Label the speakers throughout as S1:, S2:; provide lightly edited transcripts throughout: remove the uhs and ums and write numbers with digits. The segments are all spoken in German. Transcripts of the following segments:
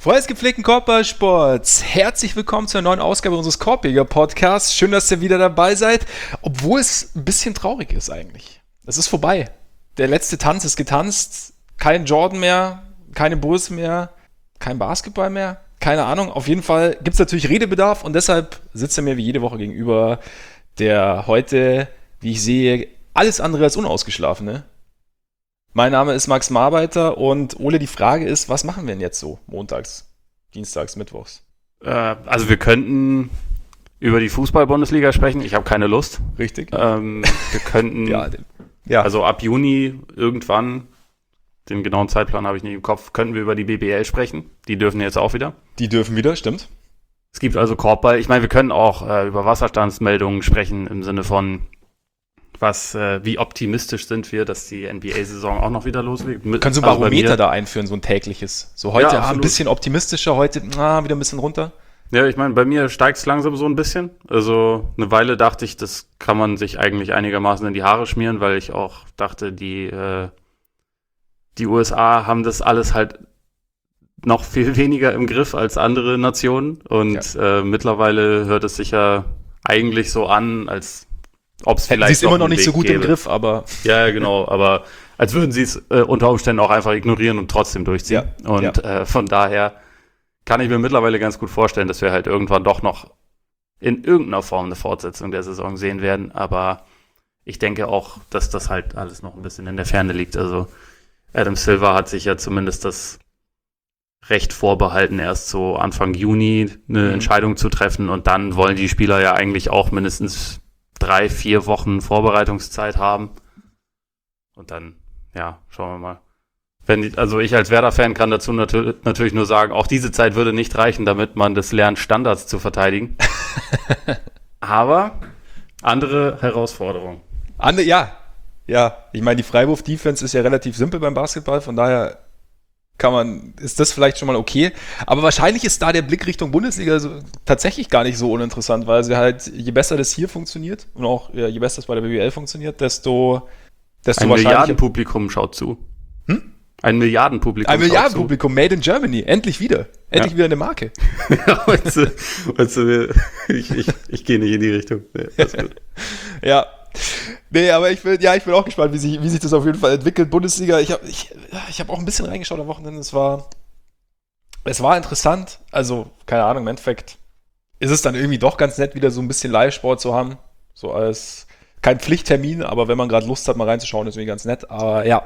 S1: Freunde des gepflegten Korbballsports, herzlich willkommen zur neuen Ausgabe unseres Korbjäger-Podcasts. Schön, dass ihr wieder dabei seid, obwohl es ein bisschen traurig ist eigentlich. Es ist vorbei. Der letzte Tanz ist getanzt. Kein Jordan mehr, keine Bulls mehr, kein Basketball mehr. Keine Ahnung. Auf jeden Fall gibt es natürlich Redebedarf und deshalb sitzt er mir wie jede Woche gegenüber, der heute, wie ich sehe, alles andere als unausgeschlafene. Mein Name ist Max Marbeiter und Ole, die Frage ist, was machen wir denn jetzt so montags, dienstags, mittwochs?
S2: Also wir könnten über die Fußball-Bundesliga sprechen. Ich habe keine Lust.
S1: Richtig.
S2: Wir könnten, also ab Juni irgendwann, den genauen Zeitplan habe ich nicht im Kopf, könnten wir über die BBL sprechen. Die dürfen jetzt auch wieder.
S1: Die dürfen wieder, stimmt.
S2: Es gibt also Korbball. Ich meine, wir können auch über Wasserstandsmeldungen sprechen im Sinne von wie optimistisch sind wir, dass die NBA-Saison auch noch wieder loslegt.
S1: Kannst du ein Barometer da einführen, so ein tägliches? So heute ein bisschen optimistischer, heute wieder ein bisschen runter?
S2: Ja, ich meine, bei mir steigt es langsam so ein bisschen. Also eine Weile dachte ich, das kann man sich eigentlich einigermaßen in die Haare schmieren, weil ich auch dachte, die USA haben das alles halt noch viel weniger im Griff als andere Nationen. Und mittlerweile hört es sich ja eigentlich so an, als ob es vielleicht
S1: sie ist immer noch nicht so gut im Griff, aber...
S2: Ja, genau, aber als würden sie es unter Umständen auch einfach ignorieren und trotzdem durchziehen. Ja, und von daher kann ich mir mittlerweile ganz gut vorstellen, dass wir halt irgendwann doch noch in irgendeiner Form eine Fortsetzung der Saison sehen werden. Aber ich denke auch, dass das halt alles noch ein bisschen in der Ferne liegt. Also Adam Silver hat sich ja zumindest das Recht vorbehalten, erst so Anfang Juni eine Entscheidung zu treffen. Und dann wollen die Spieler ja eigentlich auch mindestens 3-4 Wochen Vorbereitungszeit haben. Und dann, schauen wir mal. Also ich als Werder-Fan kann dazu natürlich nur sagen, auch diese Zeit würde nicht reichen, damit man das lernt, Standards zu verteidigen. Aber andere Herausforderungen.
S1: Ja. Ich meine, die Freiwurf-Defense ist ja relativ simpel beim Basketball, von daher ist das vielleicht schon mal okay. Aber wahrscheinlich ist da der Blick Richtung Bundesliga tatsächlich gar nicht so uninteressant, weil sie halt, je besser das hier funktioniert und auch je besser es bei der BBL funktioniert, desto
S2: ein Milliardenpublikum schaut zu. Ein Milliardenpublikum.
S1: Ein Milliardenpublikum, made in Germany. Endlich wieder. Endlich wieder eine Marke.
S2: Weißt du, ich gehe nicht in die Richtung. Nee, alles gut.
S1: Ja. Nee, aber ich bin auch gespannt, wie sich das auf jeden Fall entwickelt. Bundesliga, ich hab auch ein bisschen reingeschaut am Wochenende. Es war interessant. Also, keine Ahnung, im Endeffekt ist es dann irgendwie doch ganz nett, wieder so ein bisschen Live-Sport zu haben. So als kein Pflichttermin, aber wenn man gerade Lust hat, mal reinzuschauen, ist irgendwie ganz nett. Aber ja.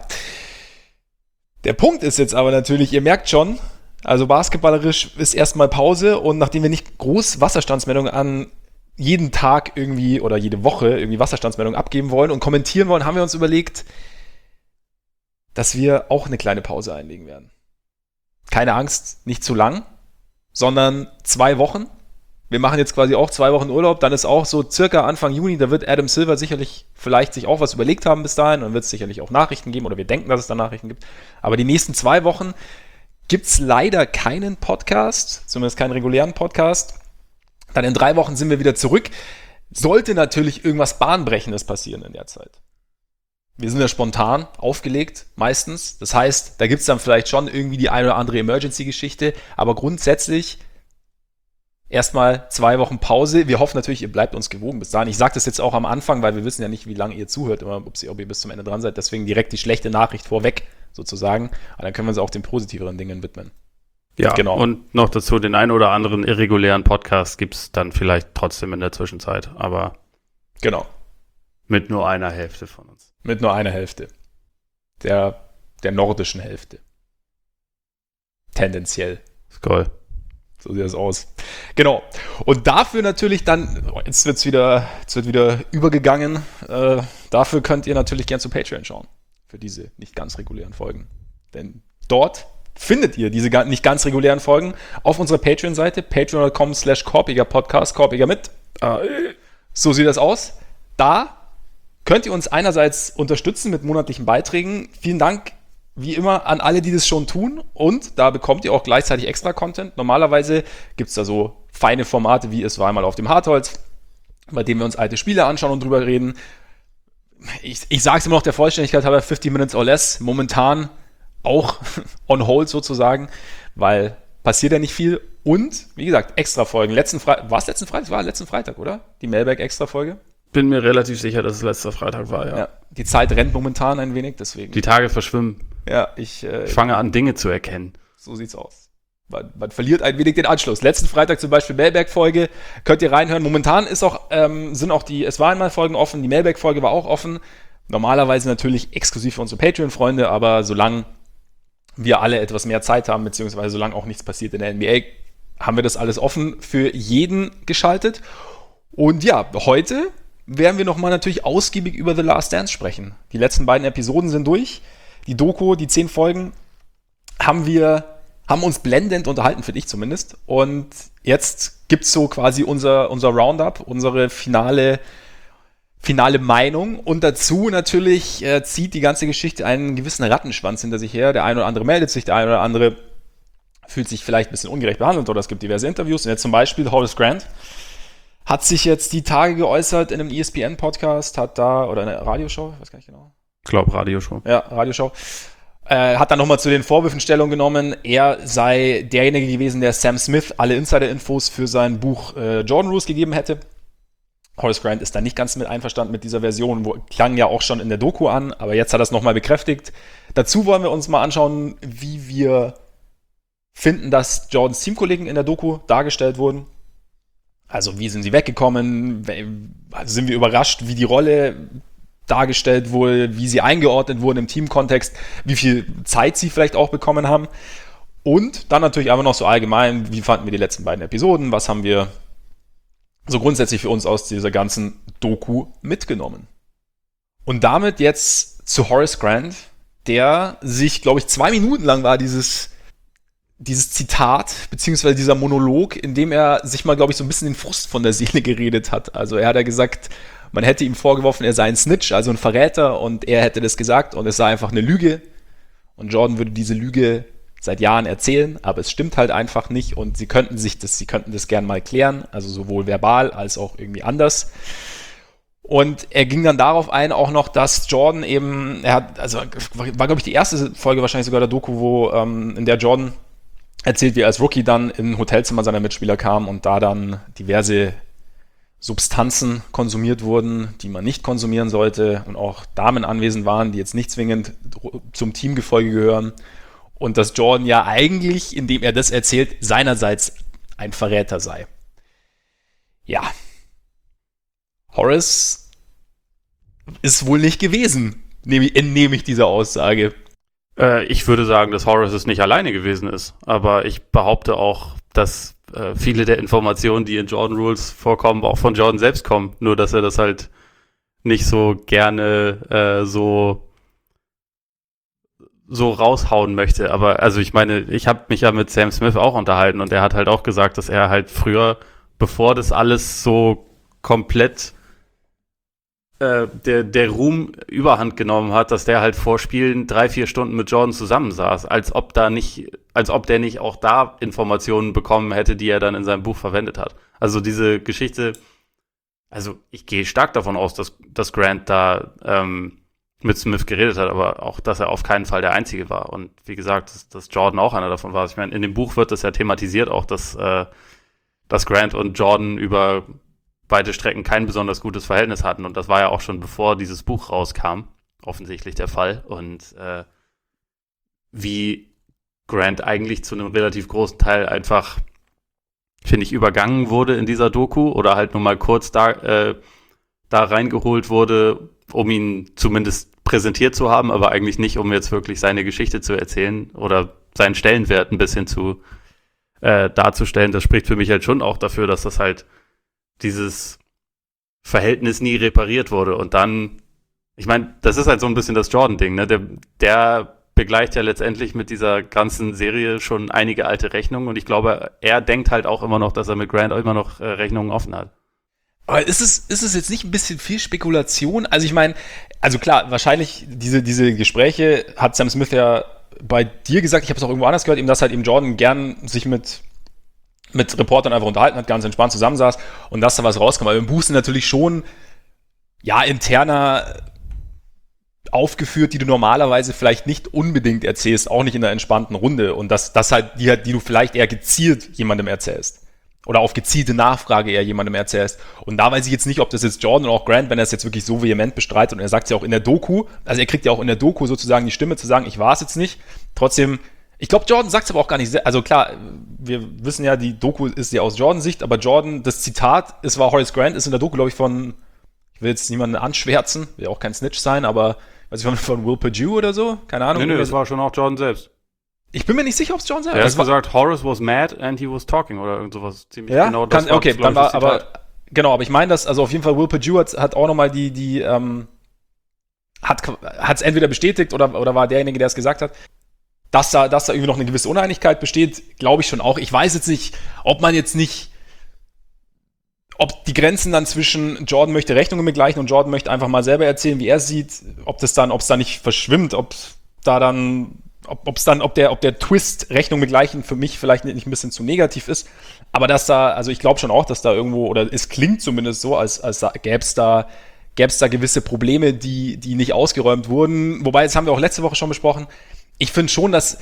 S1: Der Punkt ist jetzt aber natürlich, ihr merkt schon, also basketballerisch ist erstmal Pause und nachdem wir nicht groß Wasserstandsmeldungen an jeden Tag irgendwie oder jede Woche irgendwie Wasserstandsmeldungen abgeben wollen und kommentieren wollen, haben wir uns überlegt, dass wir auch eine kleine Pause einlegen werden. Keine Angst, nicht zu lang, sondern 2 Wochen. Wir machen jetzt quasi auch 2 Wochen Urlaub, dann ist auch so circa Anfang Juni, da wird Adam Silver sicherlich vielleicht sich auch was überlegt haben bis dahin und dann wird es sicherlich auch Nachrichten geben oder wir denken, dass es da Nachrichten gibt. Aber die nächsten 2 Wochen gibt es leider keinen Podcast, zumindest keinen regulären Podcast. Dann in 3 Wochen sind wir wieder zurück. Sollte natürlich irgendwas Bahnbrechendes passieren in der Zeit. Wir sind ja spontan aufgelegt, meistens. Das heißt, da gibt es dann vielleicht schon irgendwie die eine oder andere Emergency-Geschichte. Aber grundsätzlich erstmal 2 Wochen Pause. Wir hoffen natürlich, ihr bleibt uns gewogen bis dahin. Ich sage das jetzt auch am Anfang, weil wir wissen ja nicht, wie lange ihr zuhört, ob ihr bis zum Ende dran seid. Deswegen direkt die schlechte Nachricht vorweg, sozusagen. Aber dann können wir uns auch den positiveren Dingen widmen.
S2: Ja, genau. Und noch dazu, den einen oder anderen irregulären Podcast gibt es dann vielleicht trotzdem in der Zwischenzeit, aber
S1: genau.
S2: Mit nur einer Hälfte von uns.
S1: Mit nur einer Hälfte. Der nordischen Hälfte. Tendenziell.
S2: Skoll.
S1: So sieht das aus. Genau. Und dafür natürlich dann, jetzt wird wieder übergegangen, dafür könnt ihr natürlich gern zu Patreon schauen. Für diese nicht ganz regulären Folgen. Denn dort findet ihr diese nicht ganz regulären Folgen auf unserer Patreon-Seite, patreon.com/Korbjäger-Podcast, Korbjäger mit. So sieht das aus. Da könnt ihr uns einerseits unterstützen mit monatlichen Beiträgen. Vielen Dank, wie immer, an alle, die das schon tun. Und da bekommt ihr auch gleichzeitig extra Content. Normalerweise gibt es da so feine Formate, wie es war einmal auf dem Hartholz, bei dem wir uns alte Spiele anschauen und drüber reden. Ich sage es immer noch der Vollständigkeit halber, 50 Minutes or less. Momentan auch on hold sozusagen, weil passiert ja nicht viel. Und, wie gesagt, Extra-Folgen. War es letzten Freitag? War letzten Freitag, oder? Die Mailbag-Extra-Folge?
S2: Bin mir relativ sicher, dass es letzter Freitag war, ja.
S1: Die Zeit rennt momentan ein wenig, deswegen.
S2: Die Tage verschwimmen.
S1: Ja,
S2: ich fange an, Dinge zu erkennen.
S1: So sieht's aus. Man verliert ein wenig den Anschluss. Letzten Freitag zum Beispiel Mailback-Folge, könnt ihr reinhören. Momentan es war einmal Folgen offen, die Mailback-Folge war auch offen. Normalerweise natürlich exklusiv für unsere Patreon-Freunde, aber solange wir alle etwas mehr Zeit haben, beziehungsweise solange auch nichts passiert in der NBA, haben wir das alles offen für jeden geschaltet. Und ja, heute werden wir nochmal natürlich ausgiebig über The Last Dance sprechen. Die letzten beiden Episoden sind durch. Die Doku, die 10 Folgen, haben uns blendend unterhalten, finde ich zumindest. Und jetzt gibt es so quasi unser Roundup, unsere finale Meinung. Und dazu natürlich zieht die ganze Geschichte einen gewissen Rattenschwanz hinter sich her. Der eine oder andere meldet sich, der eine oder andere fühlt sich vielleicht ein bisschen ungerecht behandelt oder es gibt diverse Interviews. Und jetzt zum Beispiel Horace Grant hat sich jetzt die Tage geäußert in einem ESPN-Podcast, oder eine Radioshow, ich weiß gar nicht genau.
S2: Ich glaube, Radioshow.
S1: Ja, Radioshow. Hat dann nochmal zu den Vorwürfen Stellung genommen, er sei derjenige gewesen, der Sam Smith alle Insider-Infos für sein Buch Jordan Rules gegeben hätte. Horace Grant ist da nicht ganz mit einverstanden mit dieser Version, klang ja auch schon in der Doku an, aber jetzt hat er es nochmal bekräftigt. Dazu wollen wir uns mal anschauen, wie wir finden, dass Jordans Teamkollegen in der Doku dargestellt wurden. Also wie sind sie weggekommen, sind wir überrascht, wie die Rolle dargestellt wurde, wie sie eingeordnet wurden im Teamkontext, wie viel Zeit sie vielleicht auch bekommen haben. Und dann natürlich einfach noch so allgemein, wie fanden wir die letzten beiden Episoden, was haben wir so grundsätzlich für uns aus dieser ganzen Doku mitgenommen. Und damit jetzt zu Horace Grant, der sich, glaube ich, 2 Minuten lang war dieses Zitat, beziehungsweise dieser Monolog, in dem er sich mal, glaube ich, so ein bisschen den Frust von der Seele geredet hat. Also er hat ja gesagt, man hätte ihm vorgeworfen, er sei ein Snitch, also ein Verräter, und er hätte das gesagt und es sei einfach eine Lüge. Und Jordan würde diese Lüge seit Jahren erzählen, aber es stimmt halt einfach nicht und sie könnten das gern mal klären, also sowohl verbal als auch irgendwie anders. Und er ging dann darauf ein, auch noch, dass Jordan eben, war glaube ich die erste Folge wahrscheinlich sogar der Doku, in der Jordan erzählt, wie er als Rookie dann in ein Hotelzimmer seiner Mitspieler kam und da dann diverse Substanzen konsumiert wurden, die man nicht konsumieren sollte und auch Damen anwesend waren, die jetzt nicht zwingend zum Teamgefolge gehören. Und dass Jordan ja eigentlich, indem er das erzählt, seinerseits ein Verräter sei. Ja. Horace ist wohl nicht gewesen, entnehme ich dieser Aussage.
S2: Ich würde sagen, dass Horace es nicht alleine gewesen ist. Aber ich behaupte auch, dass viele der Informationen, die in Jordan Rules vorkommen, auch von Jordan selbst kommen. Nur, dass er das halt nicht so gerne so raushauen möchte. Aber also ich meine, ich habe mich ja mit Sam Smith auch unterhalten und er hat halt auch gesagt, dass er halt früher, bevor das alles so komplett der Ruhm überhand genommen hat, dass der halt vor Spielen 3-4 Stunden mit Jordan zusammensaß, als ob der nicht auch da Informationen bekommen hätte, die er dann in seinem Buch verwendet hat. Also diese Geschichte, also ich gehe stark davon aus, dass Grant da mit Smith geredet hat, aber auch, dass er auf keinen Fall der Einzige war. Und wie gesagt, dass Jordan auch einer davon war. Ich meine, in dem Buch wird das ja thematisiert auch, dass Grant und Jordan über beide Strecken kein besonders gutes Verhältnis hatten. Und das war ja auch schon bevor dieses Buch rauskam, offensichtlich der Fall. Und wie Grant eigentlich zu einem relativ großen Teil einfach, finde ich, übergangen wurde in dieser Doku oder halt nur mal kurz da reingeholt wurde, um ihn zumindest präsentiert zu haben, aber eigentlich nicht, um jetzt wirklich seine Geschichte zu erzählen oder seinen Stellenwert ein bisschen zu darzustellen. Das spricht für mich halt schon auch dafür, dass das halt dieses Verhältnis nie repariert wurde. Und dann, ich meine, das ist halt so ein bisschen das Jordan-Ding, ne? Der begleicht ja letztendlich mit dieser ganzen Serie schon einige alte Rechnungen und ich glaube, er denkt halt auch immer noch, dass er mit Grant immer noch Rechnungen offen hat.
S1: Aber ist es jetzt nicht ein bisschen viel Spekulation? Also ich meine, also klar, wahrscheinlich diese Gespräche hat Sam Smith ja bei dir gesagt, ich habe es auch irgendwo anders gehört, eben, dass halt eben Jordan gern sich mit Reportern einfach unterhalten hat, ganz entspannt zusammensaß und dass da was rauskam. Aber im Buch sind natürlich schon, ja, interner aufgeführt, die du normalerweise vielleicht nicht unbedingt erzählst, auch nicht in einer entspannten Runde. Und das halt, die du vielleicht eher gezielt jemandem erzählst. Oder auf gezielte Nachfrage eher jemandem erzählst. Und da weiß ich jetzt nicht, ob das jetzt Jordan oder auch Grant, wenn er es jetzt wirklich so vehement bestreitet, und er sagt es ja auch in der Doku, also er kriegt ja auch in der Doku sozusagen die Stimme zu sagen, ich war es jetzt nicht. Trotzdem, ich glaube, Jordan sagt es aber auch gar nicht, also klar, wir wissen ja, die Doku ist ja aus Jordans Sicht, aber Jordan, das Zitat, es war Horace Grant, ist in der Doku, glaube ich, von, ich will jetzt niemanden anschwärzen, will auch kein Snitch sein, aber, weiß ich, von Will Perdue oder so, keine Ahnung.
S2: Nee, das war schon auch Jordan selbst.
S1: Ich bin mir nicht sicher, ob es Jordan selbst
S2: war. Er hat gesagt, Horace was mad and he was talking oder irgend sowas. Ziemlich
S1: ja?
S2: Genau das.
S1: Okay, dann war, aber, genau, aber ich meine das, also auf jeden Fall Will Perdue hat auch nochmal hat es entweder bestätigt oder war derjenige, der es gesagt hat, dass da irgendwie noch eine gewisse Uneinigkeit besteht, glaube ich schon auch. Ich weiß jetzt nicht, ob die Grenzen dann zwischen Jordan möchte Rechnungen begleichen und Jordan möchte einfach mal selber erzählen, wie er es sieht, ob es da nicht verschwimmt, ob der Twist Rechnung begleichen für mich vielleicht nicht ein bisschen zu negativ ist, aber also ich glaube schon auch, dass da irgendwo, oder es klingt zumindest so, als gäbe es da gewisse Probleme, die nicht ausgeräumt wurden. Wobei, das haben wir auch letzte Woche schon besprochen. Ich finde schon, dass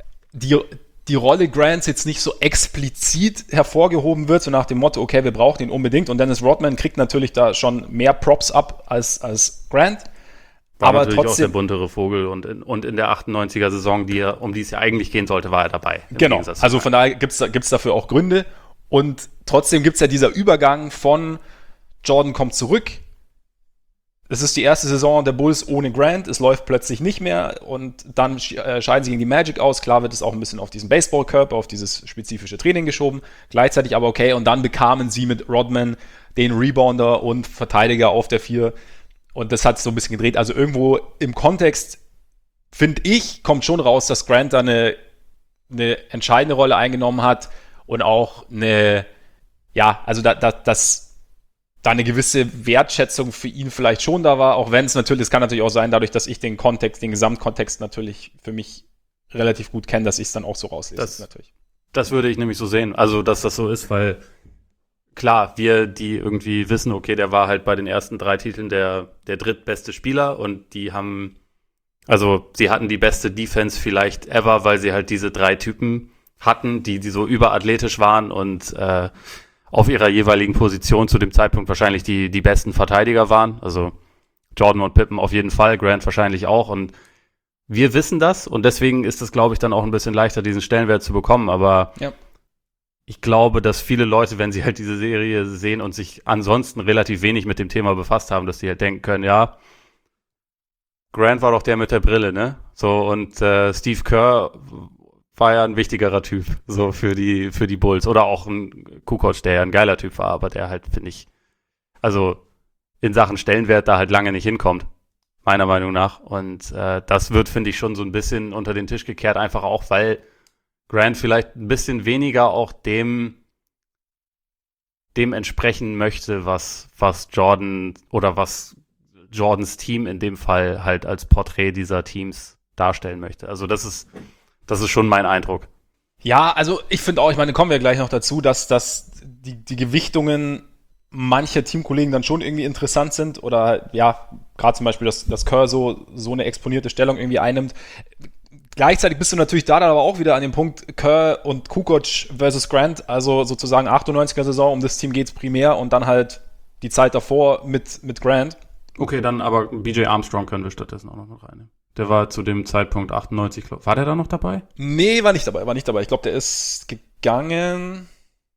S1: die Rolle Grants jetzt nicht so explizit hervorgehoben wird, so nach dem Motto, okay, wir brauchen ihn unbedingt. Und Dennis Rodman kriegt natürlich da schon mehr Props ab als Grant.
S2: War aber natürlich trotzdem auch der buntere Vogel und in der 98er-Saison, um die es ja eigentlich gehen sollte, war er dabei.
S1: Genau, also von daher gibt's dafür auch Gründe. Und trotzdem gibt es ja dieser Übergang von Jordan kommt zurück. Es ist die erste Saison der Bulls ohne Grant. Es läuft plötzlich nicht mehr und dann scheiden sie gegen die Magic aus. Klar wird es auch ein bisschen auf diesen Baseballkörper, auf dieses spezifische Training geschoben. Gleichzeitig aber okay. Und dann bekamen sie mit Rodman den Rebounder und Verteidiger auf der 4. Und das hat so ein bisschen gedreht. Also irgendwo im Kontext, finde ich, kommt schon raus, dass Grant da eine entscheidende Rolle eingenommen hat und auch dass da eine gewisse Wertschätzung für ihn vielleicht schon da war, auch wenn es kann natürlich auch sein, dadurch, dass ich den Gesamtkontext natürlich für mich relativ gut kenne, dass ich es dann auch so rauslese.
S2: Das würde ich nämlich so sehen, also dass das so ist, weil klar, wir, die irgendwie wissen, okay, der war halt bei den ersten 3 Titeln der drittbeste Spieler und sie hatten die beste Defense vielleicht ever, weil sie halt diese 3 Typen hatten, die so überathletisch waren und auf ihrer jeweiligen Position zu dem Zeitpunkt wahrscheinlich die besten Verteidiger waren. Also Jordan und Pippen auf jeden Fall, Grant wahrscheinlich auch. Und wir wissen das und deswegen ist es, glaube ich, dann auch ein bisschen leichter, diesen Stellenwert zu bekommen. Aber ja. Ich glaube, dass viele Leute, wenn sie halt diese Serie sehen und sich ansonsten relativ wenig mit dem Thema befasst haben, dass sie halt denken können, ja, Grant war doch der mit der Brille, ne? So, und Steve Kerr war ja ein wichtigerer Typ, so für die Bulls. Oder auch ein Kukoc, der ja ein geiler Typ war, aber der halt, finde ich, also in Sachen Stellenwert da halt lange nicht hinkommt, meiner Meinung nach. Und das wird, finde ich, schon so ein bisschen unter den Tisch gekehrt, einfach auch, weil Grant vielleicht ein bisschen weniger auch dem entsprechen möchte, was Jordan oder was Jordans Team in dem Fall halt als Porträt dieser Teams darstellen möchte. Also das ist schon mein Eindruck.
S1: Ja, also ich finde auch, kommen wir gleich noch dazu, dass die Gewichtungen mancher Teamkollegen dann schon irgendwie interessant sind oder ja, gerade zum Beispiel, dass Kerr so eine exponierte Stellung irgendwie einnimmt. Gleichzeitig bist du natürlich da dann aber auch wieder an dem Punkt Kerr und Kukoc versus Grant, also sozusagen 98er Saison, um das Team geht's primär und dann halt die Zeit davor mit Grant.
S2: Okay, dann aber BJ Armstrong können wir stattdessen auch noch reinnehmen. Der war zu dem Zeitpunkt 98, war der da noch dabei?
S1: Nee, war nicht dabei. Ich glaube, der ist gegangen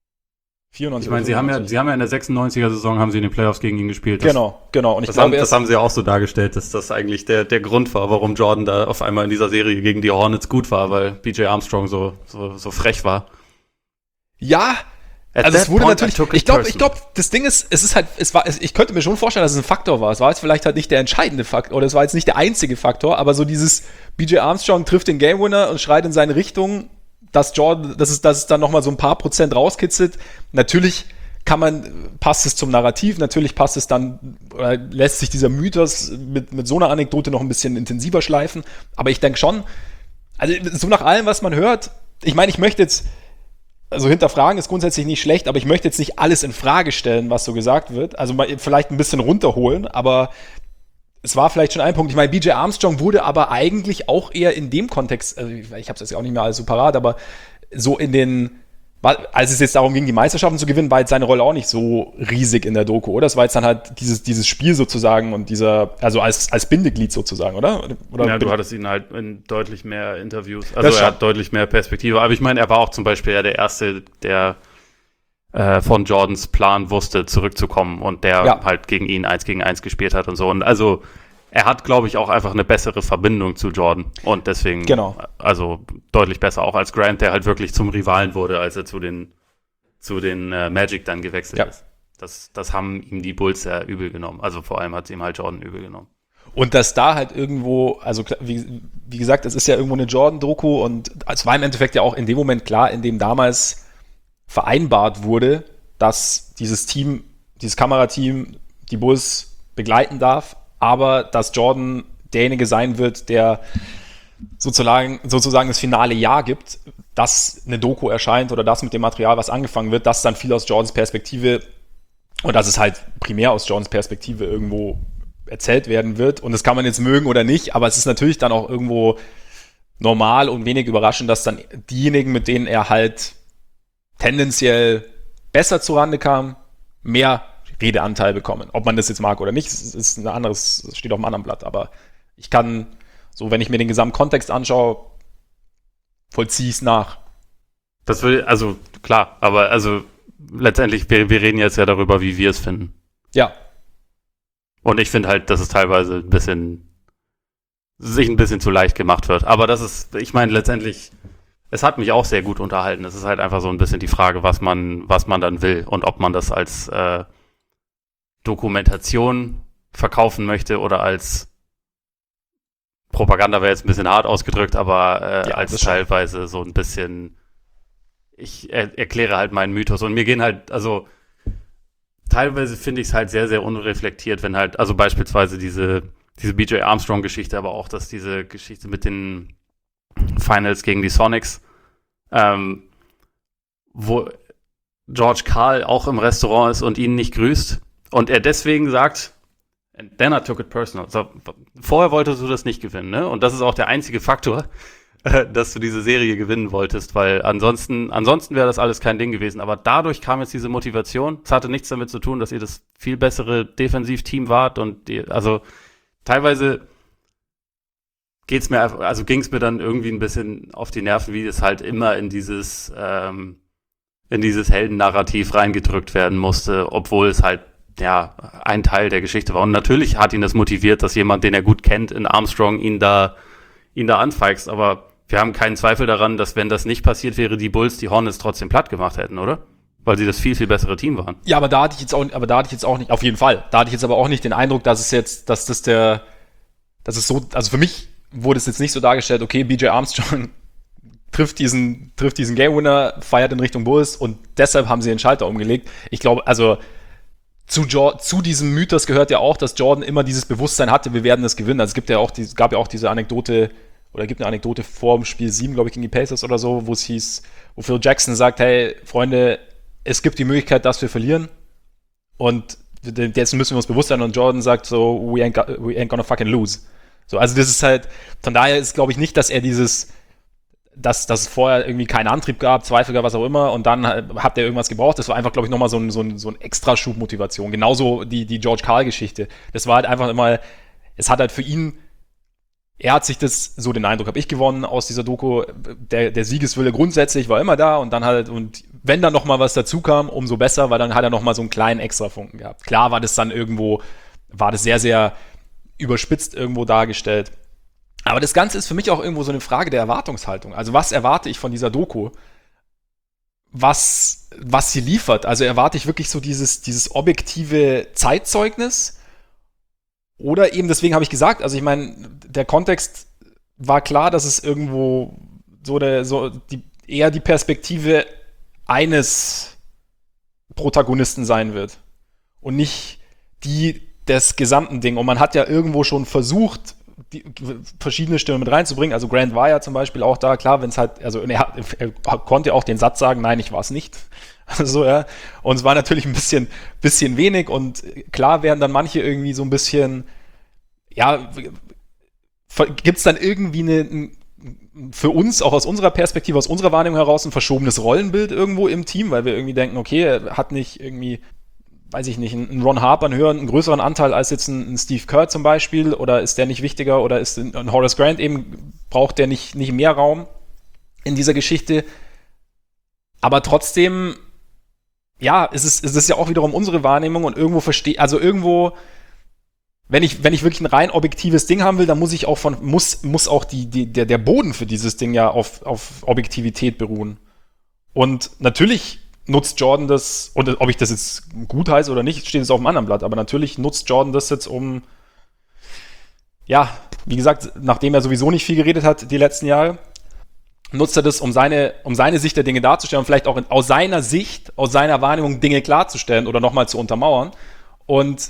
S1: 94.
S2: Ich meine, sie haben ja in der 96er Saison haben sie in den Playoffs gegen ihn gespielt.
S1: Genau. Und
S2: das haben sie ja auch so dargestellt, dass das eigentlich der Grund war, warum Jordan da auf einmal in dieser Serie gegen die Hornets gut war, weil BJ Armstrong so frech war.
S1: Ja, also es wurde natürlich, ich glaube, das Ding ist, ich könnte mir schon vorstellen, dass es ein Faktor war. Es war jetzt vielleicht halt nicht der entscheidende Faktor, oder es war jetzt nicht der einzige Faktor, aber so dieses BJ Armstrong trifft den Game Winner und schreit in seine Richtung, dass es dann nochmal so ein paar Prozent rauskitzelt. Natürlich passt es zum Narrativ, natürlich passt es dann, oder lässt sich dieser Mythos mit so einer Anekdote noch ein bisschen intensiver schleifen, aber ich denke schon, also so nach allem, was man hört, ich möchte jetzt, also hinterfragen ist grundsätzlich nicht schlecht, aber ich möchte jetzt nicht alles in Frage stellen, was so gesagt wird. Also mal vielleicht ein bisschen runterholen, aber es war vielleicht schon ein Punkt. Ich meine, BJ Armstrong wurde aber eigentlich auch eher in dem Kontext, also ich habe es jetzt auch nicht mehr alles so parat, aber so als es jetzt darum ging, die Meisterschaften zu gewinnen, war jetzt seine Rolle auch nicht so riesig in der Doku, oder? Das war jetzt dann halt dieses Spiel sozusagen und also als Bindeglied sozusagen, oder?
S2: Ja, du hattest ihn halt in deutlich mehr Interviews, also er hat deutlich mehr Perspektive, aber ich meine, er war auch zum Beispiel ja der Erste, der von Jordans Plan wusste, zurückzukommen und der halt gegen ihn 1 gegen 1 gespielt hat und so. Und also er hat, glaube ich, auch einfach eine bessere Verbindung zu Jordan und deswegen, also deutlich besser auch als Grant, der halt wirklich zum Rivalen wurde, als er zu den Magic dann gewechselt ist. Das haben ihm die Bulls sehr übel genommen. Also vor allem hat es ihm halt Jordan übel genommen.
S1: Und dass da halt irgendwo, also wie gesagt, es ist ja irgendwo eine Jordan-Doku und es war im Endeffekt ja auch in dem Moment klar, in dem damals vereinbart wurde, dass dieses Kamerateam die Bulls begleiten darf, aber dass Jordan derjenige sein wird, der sozusagen das finale Jahr gibt, dass eine Doku erscheint oder dass mit dem Material was angefangen wird, dass dann viel aus Jordans Perspektive und dass es halt primär aus Jordans Perspektive irgendwo erzählt werden wird. Und das kann man jetzt mögen oder nicht, aber es ist natürlich dann auch irgendwo normal und wenig überraschend, dass dann diejenigen, mit denen er halt tendenziell besser zurande kam, mehr Redeanteil bekommen. Ob man das jetzt mag oder nicht, ist ein anderes, steht auf einem anderen Blatt. Aber ich kann, so wenn ich mir den Gesamtkontext anschaue, vollziehe ich es nach.
S2: Also klar, aber also letztendlich, wir reden jetzt ja darüber, wie wir es finden.
S1: Ja.
S2: Und ich finde halt, dass es teilweise sich ein bisschen zu leicht gemacht wird. Aber das ist, ich meine, letztendlich, es hat mich auch sehr gut unterhalten. Es ist halt einfach so ein bisschen die Frage, was man dann will und ob man das als Dokumentation verkaufen möchte oder als Propaganda wäre jetzt ein bisschen hart ausgedrückt, aber als teilweise so ein bisschen, ich erkläre halt meinen Mythos und mir gehen halt, also teilweise finde ich es halt sehr, sehr unreflektiert, wenn halt, also beispielsweise diese BJ Armstrong-Geschichte, aber auch diese Geschichte mit den Finals gegen die Sonics, wo George Karl auch im Restaurant ist und ihn nicht grüßt und er deswegen sagt, and then I took it personal. So, vorher wolltest du das nicht gewinnen, ne? Und das ist auch der einzige Faktor, dass du diese Serie gewinnen wolltest, weil ansonsten wäre das alles kein Ding gewesen. Aber dadurch kam jetzt diese Motivation. Es hatte nichts damit zu tun, dass ihr das viel bessere Defensivteam wart und also teilweise ging es mir dann irgendwie ein bisschen auf die Nerven, wie es halt immer in dieses Heldennarrativ reingedrückt werden musste, obwohl es halt ein Teil der Geschichte war. Und natürlich hat ihn das motiviert, dass jemand, den er gut kennt, in Armstrong ihn da anfeixt. Aber wir haben keinen Zweifel daran, dass wenn das nicht passiert wäre, die Bulls die Hornets trotzdem platt gemacht hätten, oder? Weil sie das viel, viel bessere Team waren.
S1: Ja, aber da hatte ich jetzt auch nicht, auf jeden Fall. Da hatte ich jetzt aber auch nicht den Eindruck, dass also für mich wurde es jetzt nicht so dargestellt, okay, BJ Armstrong trifft diesen Game-Winner, feiert in Richtung Bulls und deshalb haben sie den Schalter umgelegt. Ich glaube, also zu diesem Mythos gehört ja auch, dass Jordan immer dieses Bewusstsein hatte, wir werden das gewinnen. Also es gab ja auch diese Anekdote, oder gibt eine Anekdote vor dem Spiel 7, glaube ich, gegen die Pacers oder so, wo es hieß, wo Phil Jackson sagt, hey, Freunde, es gibt die Möglichkeit, dass wir verlieren und jetzt müssen wir uns bewusst sein und Jordan sagt so, we ain't gonna fucking lose. So, also das ist halt, von daher ist, glaube ich, nicht, dass er dass es vorher irgendwie keinen Antrieb gab, Zweifel gab, was auch immer, und dann hat er irgendwas gebraucht. Das war einfach, glaube ich, nochmal so ein Extraschub-Motivation. Genauso die George Karl-Geschichte. Das war halt einfach immer, es hat halt für ihn, er hat sich das, so den Eindruck habe ich gewonnen aus dieser Doku, der Siegeswille grundsätzlich war immer da und dann halt, und wenn dann nochmal was dazu kam, umso besser, weil dann hat er nochmal so einen kleinen Extrafunken gehabt. Klar war das sehr, sehr überspitzt irgendwo dargestellt. Aber das Ganze ist für mich auch irgendwo so eine Frage der Erwartungshaltung. Also was erwarte ich von dieser Doku? Was sie liefert? Also erwarte ich wirklich so dieses objektive Zeitzeugnis? Oder eben, deswegen habe ich gesagt, also ich meine, der Kontext war klar, dass es irgendwo eher die Perspektive eines Protagonisten sein wird. Und nicht die des gesamten Ding. Und man hat ja irgendwo schon versucht, die verschiedene Stimmen mit reinzubringen. Also Grant war ja zum Beispiel auch da, klar, wenn es halt, also er konnte auch den Satz sagen, nein, ich war es nicht. Also, ja. Und es war natürlich ein bisschen wenig und klar werden dann manche irgendwie so ein bisschen, ja, gibt es dann irgendwie für uns, auch aus unserer Perspektive, aus unserer Wahrnehmung heraus, ein verschobenes Rollenbild irgendwo im Team, weil wir irgendwie denken, okay, er hat nicht irgendwie, weiß ich nicht, einen Ron Harper einen größeren Anteil als jetzt ein Steve Kerr zum Beispiel, oder ist der nicht wichtiger, oder ist ein Horace Grant eben, braucht der nicht mehr Raum in dieser Geschichte? Aber trotzdem, ja, es ist ja auch wiederum unsere Wahrnehmung und irgendwo wenn ich wirklich ein rein objektives Ding haben will, dann muss ich auch muss auch der Boden für dieses Ding ja auf Objektivität beruhen. Und natürlich nutzt Jordan das, und ob ich das jetzt gut heiße oder nicht, steht es auf dem anderen Blatt, aber natürlich nutzt Jordan das jetzt ja, wie gesagt, nachdem er sowieso nicht viel geredet hat die letzten Jahre, nutzt er das, um seine Sicht der Dinge darzustellen und vielleicht auch aus seiner Sicht, aus seiner Wahrnehmung Dinge klarzustellen oder nochmal zu untermauern. Und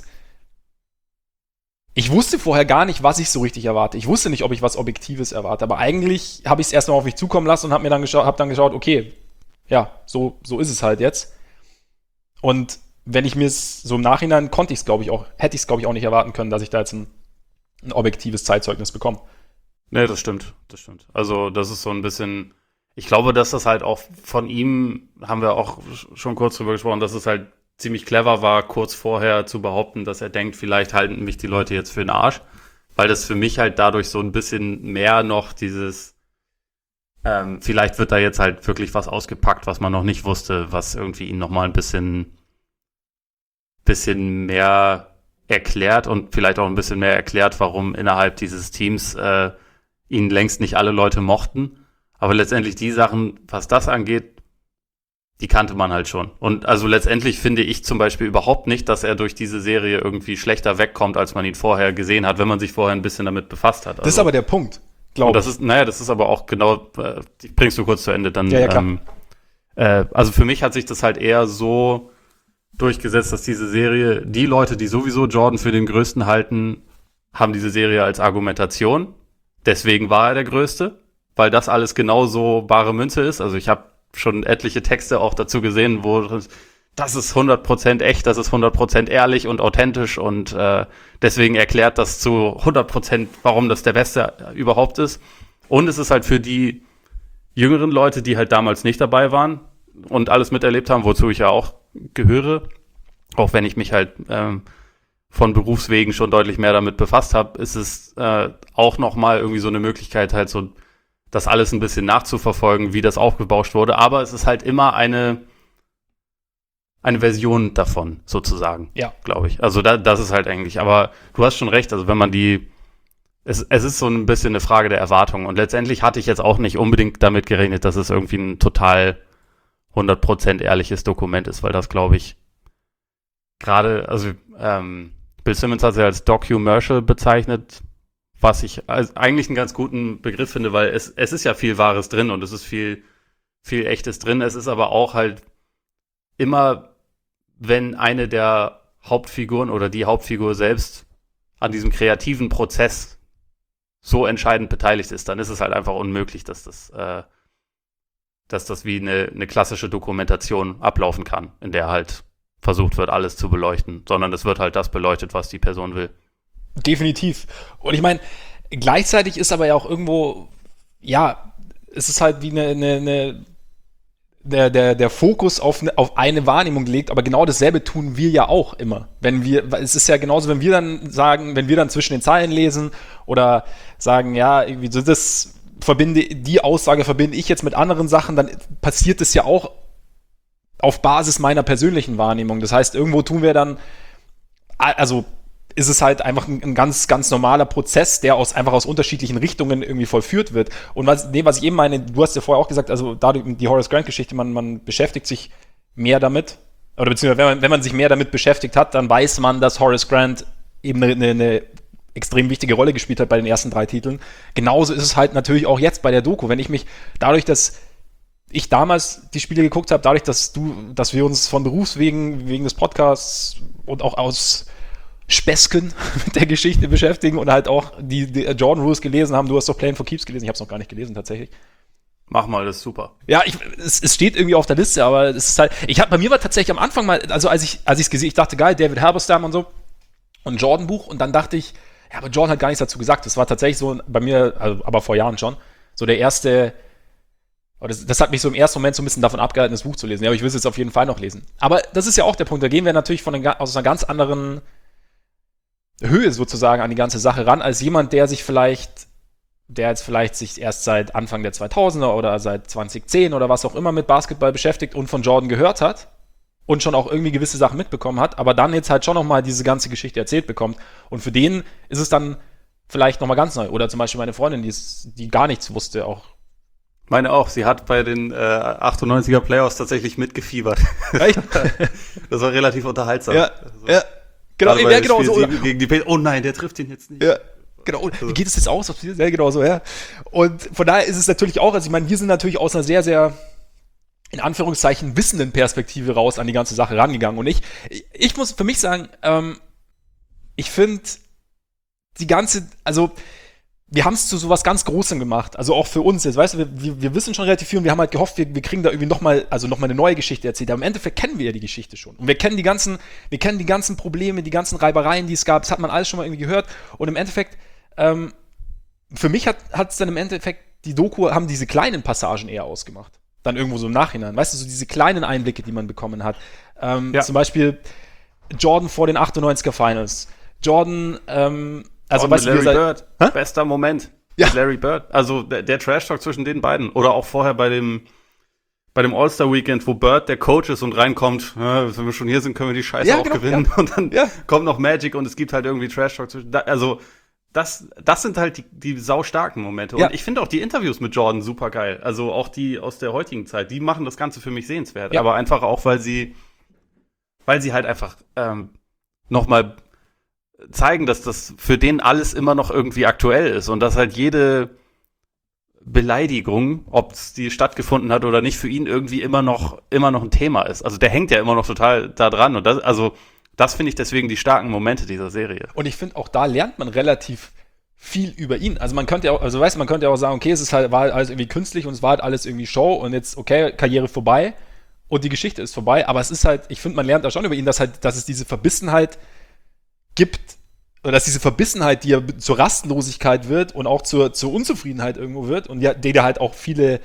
S1: ich wusste vorher gar nicht, was ich so richtig erwarte. Ich wusste nicht, ob ich was Objektives erwarte, aber eigentlich habe ich es erstmal auf mich zukommen lassen und habe dann geschaut, okay, ja, so ist es halt jetzt. Und wenn ich mir es so im Nachhinein hätte ich es, glaube ich, auch nicht erwarten können, dass ich da jetzt ein objektives Zeitzeugnis bekomme.
S2: Nee, das stimmt. Also das ist so ein bisschen, ich glaube, dass das halt auch von ihm, haben wir auch schon kurz drüber gesprochen, dass es halt ziemlich clever war, kurz vorher zu behaupten, dass er denkt, vielleicht halten mich die Leute jetzt für den Arsch, weil das für mich halt dadurch so ein bisschen mehr noch dieses, vielleicht wird da jetzt halt wirklich was ausgepackt, was man noch nicht wusste, was irgendwie ihn nochmal ein bisschen mehr erklärt und vielleicht auch ein bisschen mehr erklärt, warum innerhalb dieses Teams ihn längst nicht alle Leute mochten. Aber letztendlich die Sachen, was das angeht, die kannte man halt schon. Und also letztendlich finde ich zum Beispiel überhaupt nicht, dass er durch diese Serie irgendwie schlechter wegkommt, als man ihn vorher gesehen hat, wenn man sich vorher ein bisschen damit befasst hat. Also,
S1: das ist aber der Punkt, glaube ich.
S2: Das ist aber auch genau, bringst du kurz zu Ende, dann.
S1: Ja, klar.
S2: Also für mich hat sich das halt eher so durchgesetzt, dass diese Serie, die Leute, die sowieso Jordan für den Größten halten, haben diese Serie als Argumentation. Deswegen war er der Größte, weil das alles genauso bare Münze ist. Also ich habe schon etliche Texte auch dazu gesehen, wo das ist 100% echt, das ist 100% ehrlich und authentisch und deswegen erklärt das zu 100%, warum das der Beste überhaupt ist. Und es ist halt für die jüngeren Leute, die halt damals nicht dabei waren und alles miterlebt haben, wozu ich ja auch gehöre, auch wenn ich mich halt von Berufswegen schon deutlich mehr damit befasst habe, ist es auch nochmal irgendwie so eine Möglichkeit, halt so das alles ein bisschen nachzuverfolgen, wie das aufgebauscht wurde. Aber es ist halt immer eine Version davon, sozusagen,
S1: ja,
S2: glaube ich. Also das ist halt eigentlich, aber du hast schon recht, also wenn man es ist so ein bisschen eine Frage der Erwartung und letztendlich hatte ich jetzt auch nicht unbedingt damit gerechnet, dass es irgendwie ein total 100% ehrliches Dokument ist, weil das, glaube ich, gerade, also Bill Simmons hat es ja als Documercial bezeichnet, was ich eigentlich einen ganz guten Begriff finde, weil es ist ja viel Wahres drin und es ist viel Echtes drin. Es ist aber auch halt immer, wenn eine der Hauptfiguren oder die Hauptfigur selbst an diesem kreativen Prozess so entscheidend beteiligt ist, dann ist es halt einfach unmöglich, dass das wie eine klassische Dokumentation ablaufen kann, in der halt versucht wird, alles zu beleuchten, sondern es wird halt das beleuchtet, was die Person will.
S1: Definitiv. Und ich meine, gleichzeitig ist aber ja auch irgendwo, ja, es ist halt wie der Fokus auf eine Wahrnehmung gelegt, aber genau dasselbe tun wir ja auch immer. Es ist ja genauso, wenn wir dann zwischen den Zeilen lesen oder sagen, ja, irgendwie so die Aussage verbinde ich jetzt mit anderen Sachen, dann passiert es ja auch auf Basis meiner persönlichen Wahrnehmung. Das heißt, irgendwo tun wir dann, also ist es halt einfach ein ganz, ganz normaler Prozess, der einfach aus unterschiedlichen Richtungen irgendwie vollführt wird. Und was ich eben meine, du hast ja vorher auch gesagt, also dadurch die Horace Grant-Geschichte, man beschäftigt sich mehr damit, oder beziehungsweise wenn man sich mehr damit beschäftigt hat, dann weiß man, dass Horace Grant eben eine extrem wichtige Rolle gespielt hat bei den ersten 3 Titeln. Genauso ist es halt natürlich auch jetzt bei der Doku. Wenn ich mich dadurch, dass ich damals die Spiele geguckt habe, dadurch, dass wir uns von Berufswegen, wegen des Podcasts und auch aus Späßchen mit der Geschichte beschäftigen und halt auch die Jordan Rules gelesen haben. Du hast doch Playing for Keeps gelesen. Ich habe es noch gar nicht gelesen, tatsächlich.
S2: Mach mal, das ist super.
S1: Ja, es steht irgendwie auf der Liste, aber es ist halt, bei mir war tatsächlich am Anfang mal, also als ich es gesehen, ich dachte, geil, David Halberstam und so und Jordan Buch und dann dachte ich, Ja, aber Jordan hat gar nichts dazu gesagt. Das war tatsächlich so bei mir, also, aber vor Jahren schon, so der erste, das hat mich so im ersten Moment so ein bisschen davon abgehalten, das Buch zu lesen. Ja, aber ich will es jetzt auf jeden Fall noch lesen. Aber das ist ja auch der Punkt, da gehen wir natürlich aus einer ganz anderen Höhe sozusagen an die ganze Sache ran, als jemand, der jetzt vielleicht sich erst seit Anfang der 2000er oder seit 2010 oder was auch immer mit Basketball beschäftigt und von Jordan gehört hat und schon auch irgendwie gewisse Sachen mitbekommen hat, aber dann jetzt halt schon nochmal diese ganze Geschichte erzählt bekommt. Und für den ist es dann vielleicht nochmal ganz neu. Oder zum Beispiel meine Freundin, die gar nichts wusste, auch.
S2: Meine auch, sie hat bei den 98er Playoffs tatsächlich mitgefiebert.
S1: Echt?
S2: Das war relativ unterhaltsam.
S1: Ja,
S2: also,
S1: ja. Genau so.
S2: Gegen die oh nein, der trifft ihn jetzt nicht.
S1: Ja. Genau, wie geht es jetzt aus? Ja, genau so, ja. Und von daher ist es natürlich auch, also ich meine, wir sind natürlich aus einer sehr, sehr, in Anführungszeichen, wissenden Perspektive raus an die ganze Sache rangegangen. Und ich muss für mich sagen, ich finde also wir haben es zu sowas ganz Großem gemacht. Also auch für uns jetzt, weißt du, wir wissen schon relativ viel und wir haben halt gehofft, wir kriegen da irgendwie nochmal eine neue Geschichte erzählt. Aber im Endeffekt kennen wir ja die Geschichte schon. Und wir kennen die ganzen Probleme, die ganzen Reibereien, die es gab. Das hat man alles schon mal irgendwie gehört. Und im Endeffekt, für mich hat es dann im Endeffekt, die Doku haben diese kleinen Passagen eher ausgemacht. Dann irgendwo so im Nachhinein. Weißt du, so diese kleinen Einblicke, die man bekommen hat. Zum Beispiel Jordan vor den 98er Finals. Jordan, also
S2: weißt du, Larry Bird,
S1: Hä?
S2: bester Moment.
S1: Ja.
S2: Mit Larry Bird. Also der Trash-Talk zwischen den beiden. Oder auch vorher bei dem All-Star-Weekend, wo Bird der Coach ist und reinkommt, wenn wir schon hier sind, können wir die Scheiße auch gewinnen. Ja. Und dann kommt noch Magic und es gibt halt irgendwie Trash-Talk zwischen. Also das sind halt die saustarken Momente. Und ich finde auch die Interviews mit Jordan super geil. Also auch die aus der heutigen Zeit, die machen das Ganze für mich sehenswert. Ja. Aber einfach auch, weil sie halt einfach nochmal zeigen, dass das für den alles immer noch irgendwie aktuell ist und dass halt jede Beleidigung, ob es die stattgefunden hat oder nicht, für ihn irgendwie immer noch ein Thema ist. Also der hängt ja immer noch total da dran und das finde ich deswegen die starken Momente dieser Serie.
S1: Und ich finde, auch da lernt man relativ viel über ihn. Also man könnte ja auch sagen, okay, war halt alles irgendwie künstlich und es war halt alles irgendwie Show und jetzt, okay, Karriere vorbei und die Geschichte ist vorbei, aber es ist halt, ich finde, man lernt da schon über ihn, dass es diese Verbissenheit gibt, oder dass diese Verbissenheit, die ja zur Rastlosigkeit wird und auch zur Unzufriedenheit irgendwo wird und die da halt auch viele,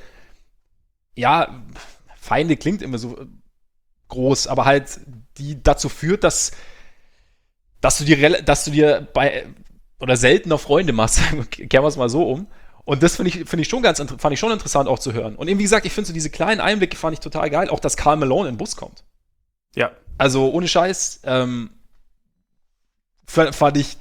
S1: Feinde klingt immer so groß, aber halt die dazu führt, dass du dir oder seltener Freunde machst, kehren wir es mal so um. Und das fand ich schon interessant auch zu hören. Und eben, wie gesagt, ich finde so diese kleinen Einblicke fand ich total geil, auch dass Karl Malone in den Bus kommt.
S2: Ja.
S1: Also ohne Scheiß, fand ich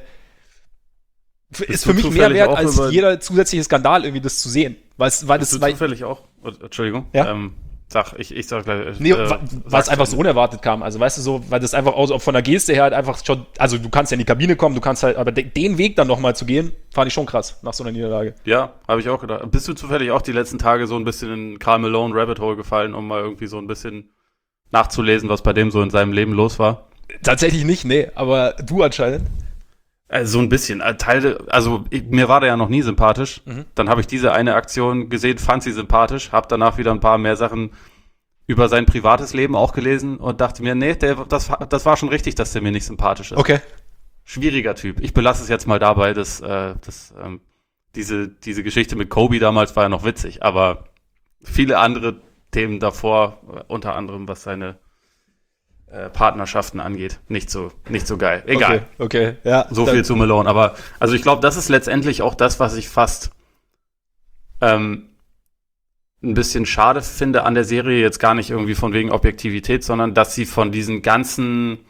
S1: ist für mich mehr wert als jeder zusätzliche Skandal irgendwie das zu sehen. Weil
S2: zufällig auch. Entschuldigung.
S1: Ja?
S2: Ich sag gleich.
S1: Nee, weil es einfach so unerwartet kam. Also weißt du so, weil das einfach auch von der Geste her halt einfach schon, also du kannst ja in die Kabine kommen, du kannst halt, aber den Weg dann nochmal zu gehen, fand ich schon krass nach so einer Niederlage.
S2: Ja, habe ich auch gedacht. Bist du zufällig auch die letzten Tage so ein bisschen in Karl Malone Rabbit Hole gefallen, um mal irgendwie so ein bisschen nachzulesen, was bei dem so in seinem Leben los war?
S1: Tatsächlich nicht, nee, aber du anscheinend.
S2: So ein bisschen. Mir war der ja noch nie sympathisch. Mhm. Dann habe ich diese eine Aktion gesehen, fand sie sympathisch, habe danach wieder ein paar mehr Sachen über sein privates Leben auch gelesen und dachte mir, nee, das war schon richtig, dass der mir nicht sympathisch ist.
S1: Okay.
S2: Schwieriger Typ. Ich belasse es jetzt mal dabei, dass diese Geschichte mit Kobe damals war ja noch witzig, aber viele andere Themen davor, unter anderem was seine Partnerschaften angeht, nicht so geil. Egal.
S1: Okay, ja.
S2: So viel zu Malone. Aber also ich glaube, das ist letztendlich auch das, was ich fast ein bisschen schade finde an der Serie, jetzt gar nicht irgendwie von wegen Objektivität, sondern dass sie von diesem ganzen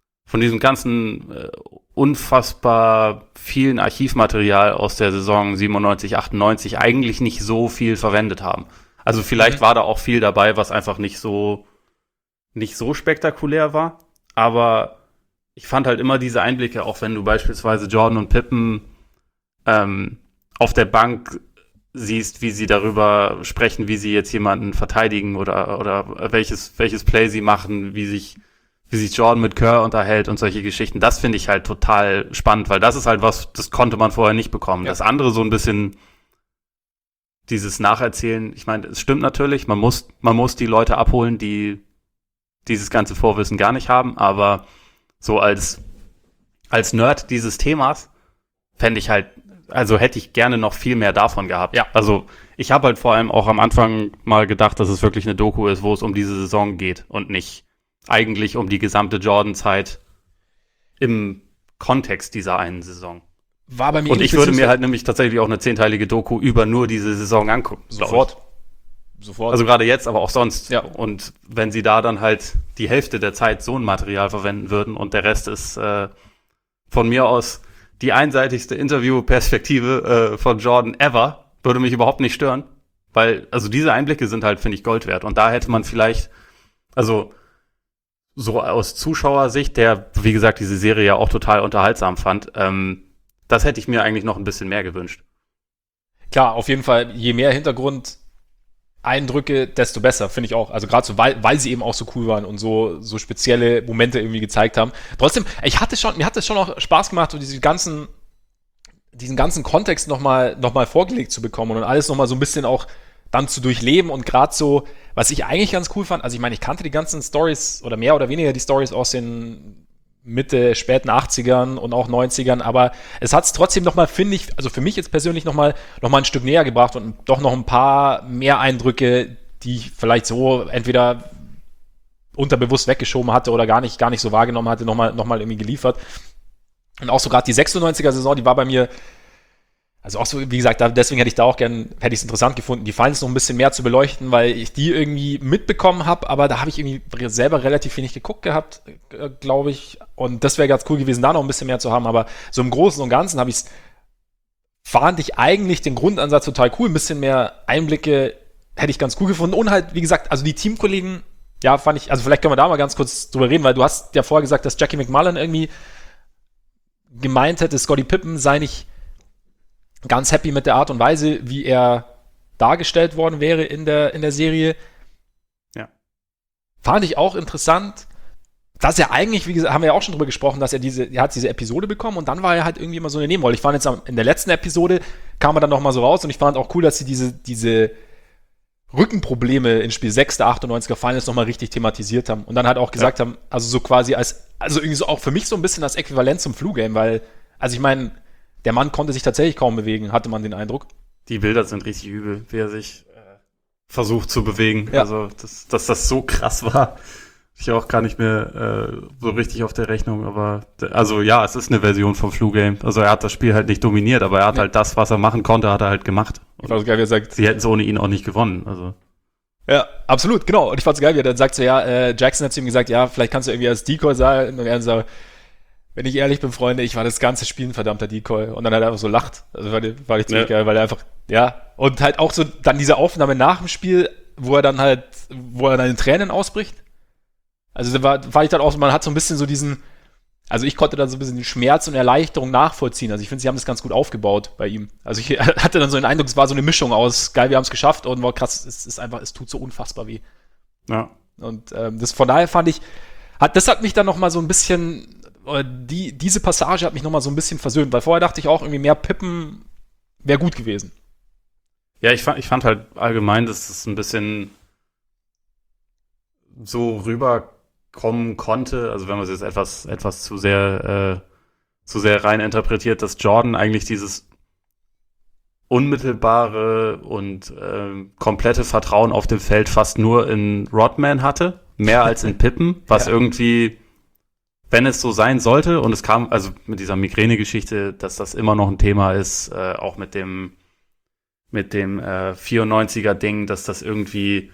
S2: unfassbar vielen Archivmaterial aus der Saison 97, 98 eigentlich nicht so viel verwendet haben. Also vielleicht war da auch viel dabei, was einfach nicht so spektakulär war, aber ich fand halt immer diese Einblicke, auch wenn du beispielsweise Jordan und Pippen auf der Bank siehst, wie sie darüber sprechen, wie sie jetzt jemanden verteidigen oder welches Play sie machen, wie sich Jordan mit Kerr unterhält und solche Geschichten. Das finde ich halt total spannend, weil das ist halt was, das konnte man vorher nicht bekommen. Ja. Das andere so ein bisschen dieses Nacherzählen, ich meine, es stimmt natürlich, man muss die Leute abholen, die dieses ganze Vorwissen gar nicht haben, aber so als Nerd dieses Themas fände ich halt, also hätte ich gerne noch viel mehr davon gehabt.
S1: Ja.
S2: Also ich habe halt vor allem auch am Anfang mal gedacht, dass es wirklich eine Doku ist, wo es um diese Saison geht und nicht eigentlich um die gesamte Jordan-Zeit im Kontext dieser einen Saison.
S1: War bei mir
S2: und ich würde mir halt nämlich tatsächlich auch eine 10-teilige Doku über nur diese Saison angucken.
S1: Sofort.
S2: Also gerade jetzt, aber auch sonst.
S1: Ja.
S2: Und wenn sie da dann halt die Hälfte der Zeit so ein Material verwenden würden und der Rest ist von mir aus die einseitigste Interview-Perspektive von Jordan ever, würde mich überhaupt nicht stören. Weil, also diese Einblicke sind halt, finde ich, Gold wert. Und da hätte man vielleicht, also so aus Zuschauersicht, der, wie gesagt, diese Serie ja auch total unterhaltsam fand, das hätte ich mir eigentlich noch ein bisschen mehr gewünscht.
S1: Klar, auf jeden Fall, je mehr Hintergrundeindrücke, desto besser, finde ich auch. Also gerade so, weil sie eben auch so cool waren und so spezielle Momente irgendwie gezeigt haben. Trotzdem, mir hat es schon auch Spaß gemacht, so diesen ganzen Kontext nochmal vorgelegt zu bekommen und alles nochmal so ein bisschen auch dann zu durchleben und gerade so, was ich eigentlich ganz cool fand, also ich meine, ich kannte die ganzen Stories oder mehr oder weniger die Stories aus den Mitte, späten 80ern und auch 90ern, aber es hat es trotzdem nochmal, finde ich, also für mich jetzt persönlich nochmal ein Stück näher gebracht und doch noch ein paar mehr Eindrücke, die ich vielleicht so entweder unterbewusst weggeschoben hatte oder gar nicht so wahrgenommen hatte, nochmal irgendwie geliefert. Und auch so gerade die 96er-Saison, die war bei mir, also auch so, wie gesagt, deswegen hätte ich es interessant gefunden, die Finals noch ein bisschen mehr zu beleuchten, weil ich die irgendwie mitbekommen habe, aber da habe ich irgendwie selber relativ wenig geguckt gehabt, glaube ich. Und das wäre ganz cool gewesen, da noch ein bisschen mehr zu haben. Aber so im Großen und Ganzen fand ich eigentlich den Grundansatz total cool. Ein bisschen mehr Einblicke hätte ich ganz cool gefunden. Und halt, wie gesagt, also die Teamkollegen, ja, fand ich, also vielleicht können wir da mal ganz kurz drüber reden, weil du hast ja vorher gesagt, dass Jackie McMullen irgendwie gemeint hätte, Scottie Pippen sei nicht ganz happy mit der Art und Weise, wie er dargestellt worden wäre in der Serie.
S2: Ja.
S1: Fand ich auch interessant, dass er eigentlich, wie gesagt, haben wir ja auch schon drüber gesprochen, dass er hat diese Episode bekommen und dann war er halt irgendwie immer so eine Nebenrolle. Ich fand jetzt in der letzten Episode kam er dann nochmal so raus und ich fand auch cool, dass sie diese Rückenprobleme in Spiel 6 der 98er Finals nochmal richtig thematisiert haben und dann halt auch gesagt haben, also so quasi also irgendwie so auch für mich so ein bisschen das Äquivalent zum Flu-Game, weil, also ich meine, der Mann konnte sich tatsächlich kaum bewegen, hatte man den Eindruck.
S2: Die Bilder sind richtig übel, wie er sich versucht zu bewegen.
S1: Ja.
S2: Also, dass das so krass war, ich auch gar nicht mehr so richtig auf der Rechnung. Aber, also ja, es ist eine Version vom Flu-Game. Also er hat das Spiel halt nicht dominiert, aber er hat halt das, was er machen konnte, hat er halt gemacht.
S1: Ich fand's geil, wie er sagt.
S2: Sie hätten es ohne ihn auch nicht gewonnen. Also.
S1: Ja, absolut, genau. Und ich fand's geil, wie er dann sagt so, ja, Jackson hat zu ihm gesagt, ja, vielleicht kannst du irgendwie als Decoy sein. Und er so, wenn ich ehrlich bin, Freunde, ich war das ganze Spiel ein verdammter Decoy. Und dann hat er einfach so lacht. Also war ich ziemlich geil, weil er einfach, ja. Und halt auch so dann diese Aufnahme nach dem Spiel, wo er dann in Tränen ausbricht. Also war ich dann auch so, man hat so ein bisschen so diesen, also ich konnte dann so ein bisschen den Schmerz und Erleichterung nachvollziehen. Also ich finde, sie haben das ganz gut aufgebaut bei ihm. Also ich hatte dann so den Eindruck, es war so eine Mischung aus, geil, wir haben es geschafft und war krass, es tut so unfassbar weh.
S2: Ja.
S1: Und das von daher fand ich, das hat mich dann nochmal so ein bisschen, diese Passage hat mich nochmal so ein bisschen versöhnt, weil vorher dachte ich auch, irgendwie mehr Pippen wäre gut gewesen.
S2: Ja, ich fand halt allgemein, dass es ein bisschen so rüberkommen konnte, also wenn man es jetzt etwas zu sehr rein interpretiert, dass Jordan eigentlich dieses unmittelbare und komplette Vertrauen auf dem Feld fast nur in Rodman hatte, mehr als in Pippen, was irgendwie, wenn es so sein sollte, und es kam, also mit dieser Migräne-Geschichte, dass das immer noch ein Thema ist, auch mit dem 94er-Ding, dass das irgendwie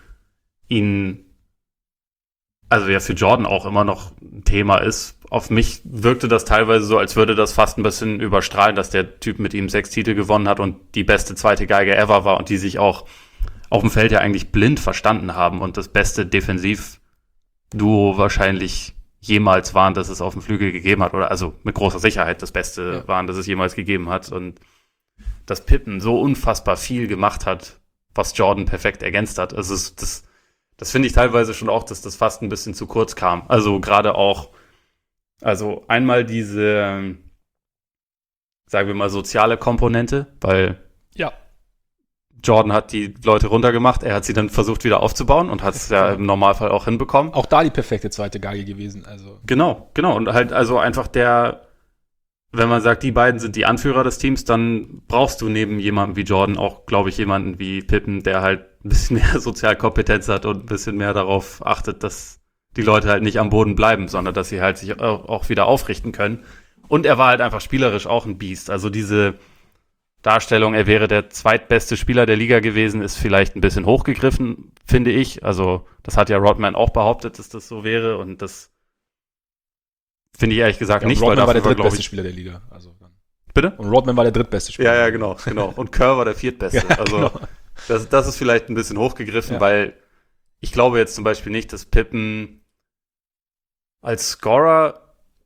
S2: also ja für Jordan auch immer noch ein Thema ist. Auf mich wirkte das teilweise so, als würde das fast ein bisschen überstrahlen, dass der Typ mit ihm 6 Titel gewonnen hat und die beste zweite Geige ever war und die sich auch auf dem Feld ja eigentlich blind verstanden haben und das beste Defensivduo wahrscheinlich jemals waren, das es auf dem Flügel gegeben hat, oder also mit großer Sicherheit das Beste waren, das es jemals gegeben hat, und dass Pippen so unfassbar viel gemacht hat, was Jordan perfekt ergänzt hat. Also das finde ich teilweise schon auch, dass das fast ein bisschen zu kurz kam. Also gerade auch, also einmal diese, sagen wir mal, soziale Komponente, weil Jordan hat die Leute runtergemacht, er hat sie dann versucht wieder aufzubauen und hat es ja im Normalfall auch hinbekommen.
S1: Auch da die perfekte zweite Geige gewesen. Also.
S2: Genau. Und halt also einfach wenn man sagt, die beiden sind die Anführer des Teams, dann brauchst du neben jemandem wie Jordan auch, glaube ich, jemanden wie Pippen, der halt ein bisschen mehr Sozialkompetenz hat und ein bisschen mehr darauf achtet, dass die Leute halt nicht am Boden bleiben, sondern dass sie halt sich auch wieder aufrichten können. Und er war halt einfach spielerisch auch ein Biest. Also diese Darstellung, er wäre der zweitbeste Spieler der Liga gewesen, ist vielleicht ein bisschen hochgegriffen, finde ich. Also das hat ja Rodman auch behauptet, dass das so wäre und das finde ich ehrlich gesagt nicht.
S1: Rodman war der drittbeste Spieler der Liga. Also dann.
S2: Bitte?
S1: Und Rodman war der drittbeste Spieler.
S2: Ja, genau. Und Kerr war der viertbeste.
S1: Ja,
S2: also
S1: genau.
S2: das ist vielleicht ein bisschen hochgegriffen, weil ich glaube jetzt zum Beispiel nicht, dass Pippen als Scorer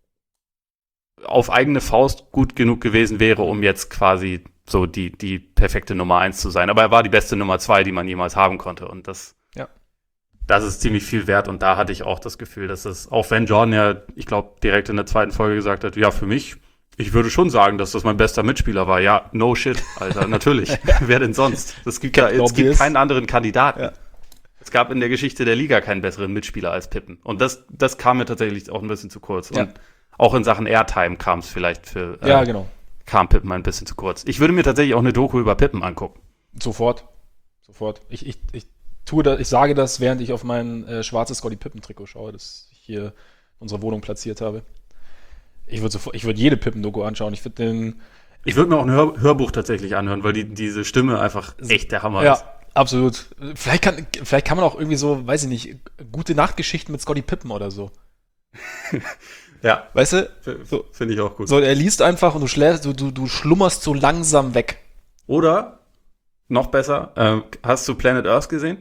S2: auf eigene Faust gut genug gewesen wäre, um jetzt quasi so die perfekte Nummer 1 zu sein. Aber er war die beste Nummer 2, die man jemals haben konnte. Und das ist ziemlich viel wert. Und da hatte ich auch das Gefühl, dass es, auch wenn Jordan ja, ich glaube, direkt in der zweiten Folge gesagt hat, ja, für mich, ich würde schon sagen, dass das mein bester Mitspieler war. Ja, no shit, Alter, natürlich. Wer denn sonst? Es gibt keinen anderen Kandidaten. Ja. Es gab in der Geschichte der Liga keinen besseren Mitspieler als Pippen. Und das kam mir tatsächlich auch ein bisschen zu kurz. Ja. Und auch in Sachen Airtime kam es vielleicht kam Pippen ein bisschen zu kurz. Ich würde mir tatsächlich auch eine Doku über Pippen angucken.
S1: Sofort. Ich tue das, ich sage das, während ich auf mein schwarzes Scottie Pippen-Trikot schaue, das ich hier in unserer Wohnung platziert habe. Ich würde jede Pippen-Doku anschauen. Ich
S2: würde mir auch ein Hörbuch tatsächlich anhören, weil diese Stimme einfach echt der Hammer ist.
S1: Ja, absolut. Vielleicht kann man auch irgendwie so, weiß ich nicht, gute Nachtgeschichten mit Scottie Pippen oder so.
S2: Ja.
S1: Weißt du?
S2: So, finde ich auch gut.
S1: So, er liest einfach und du schlummerst so langsam weg.
S2: Oder, noch besser, hast du Planet Earth gesehen?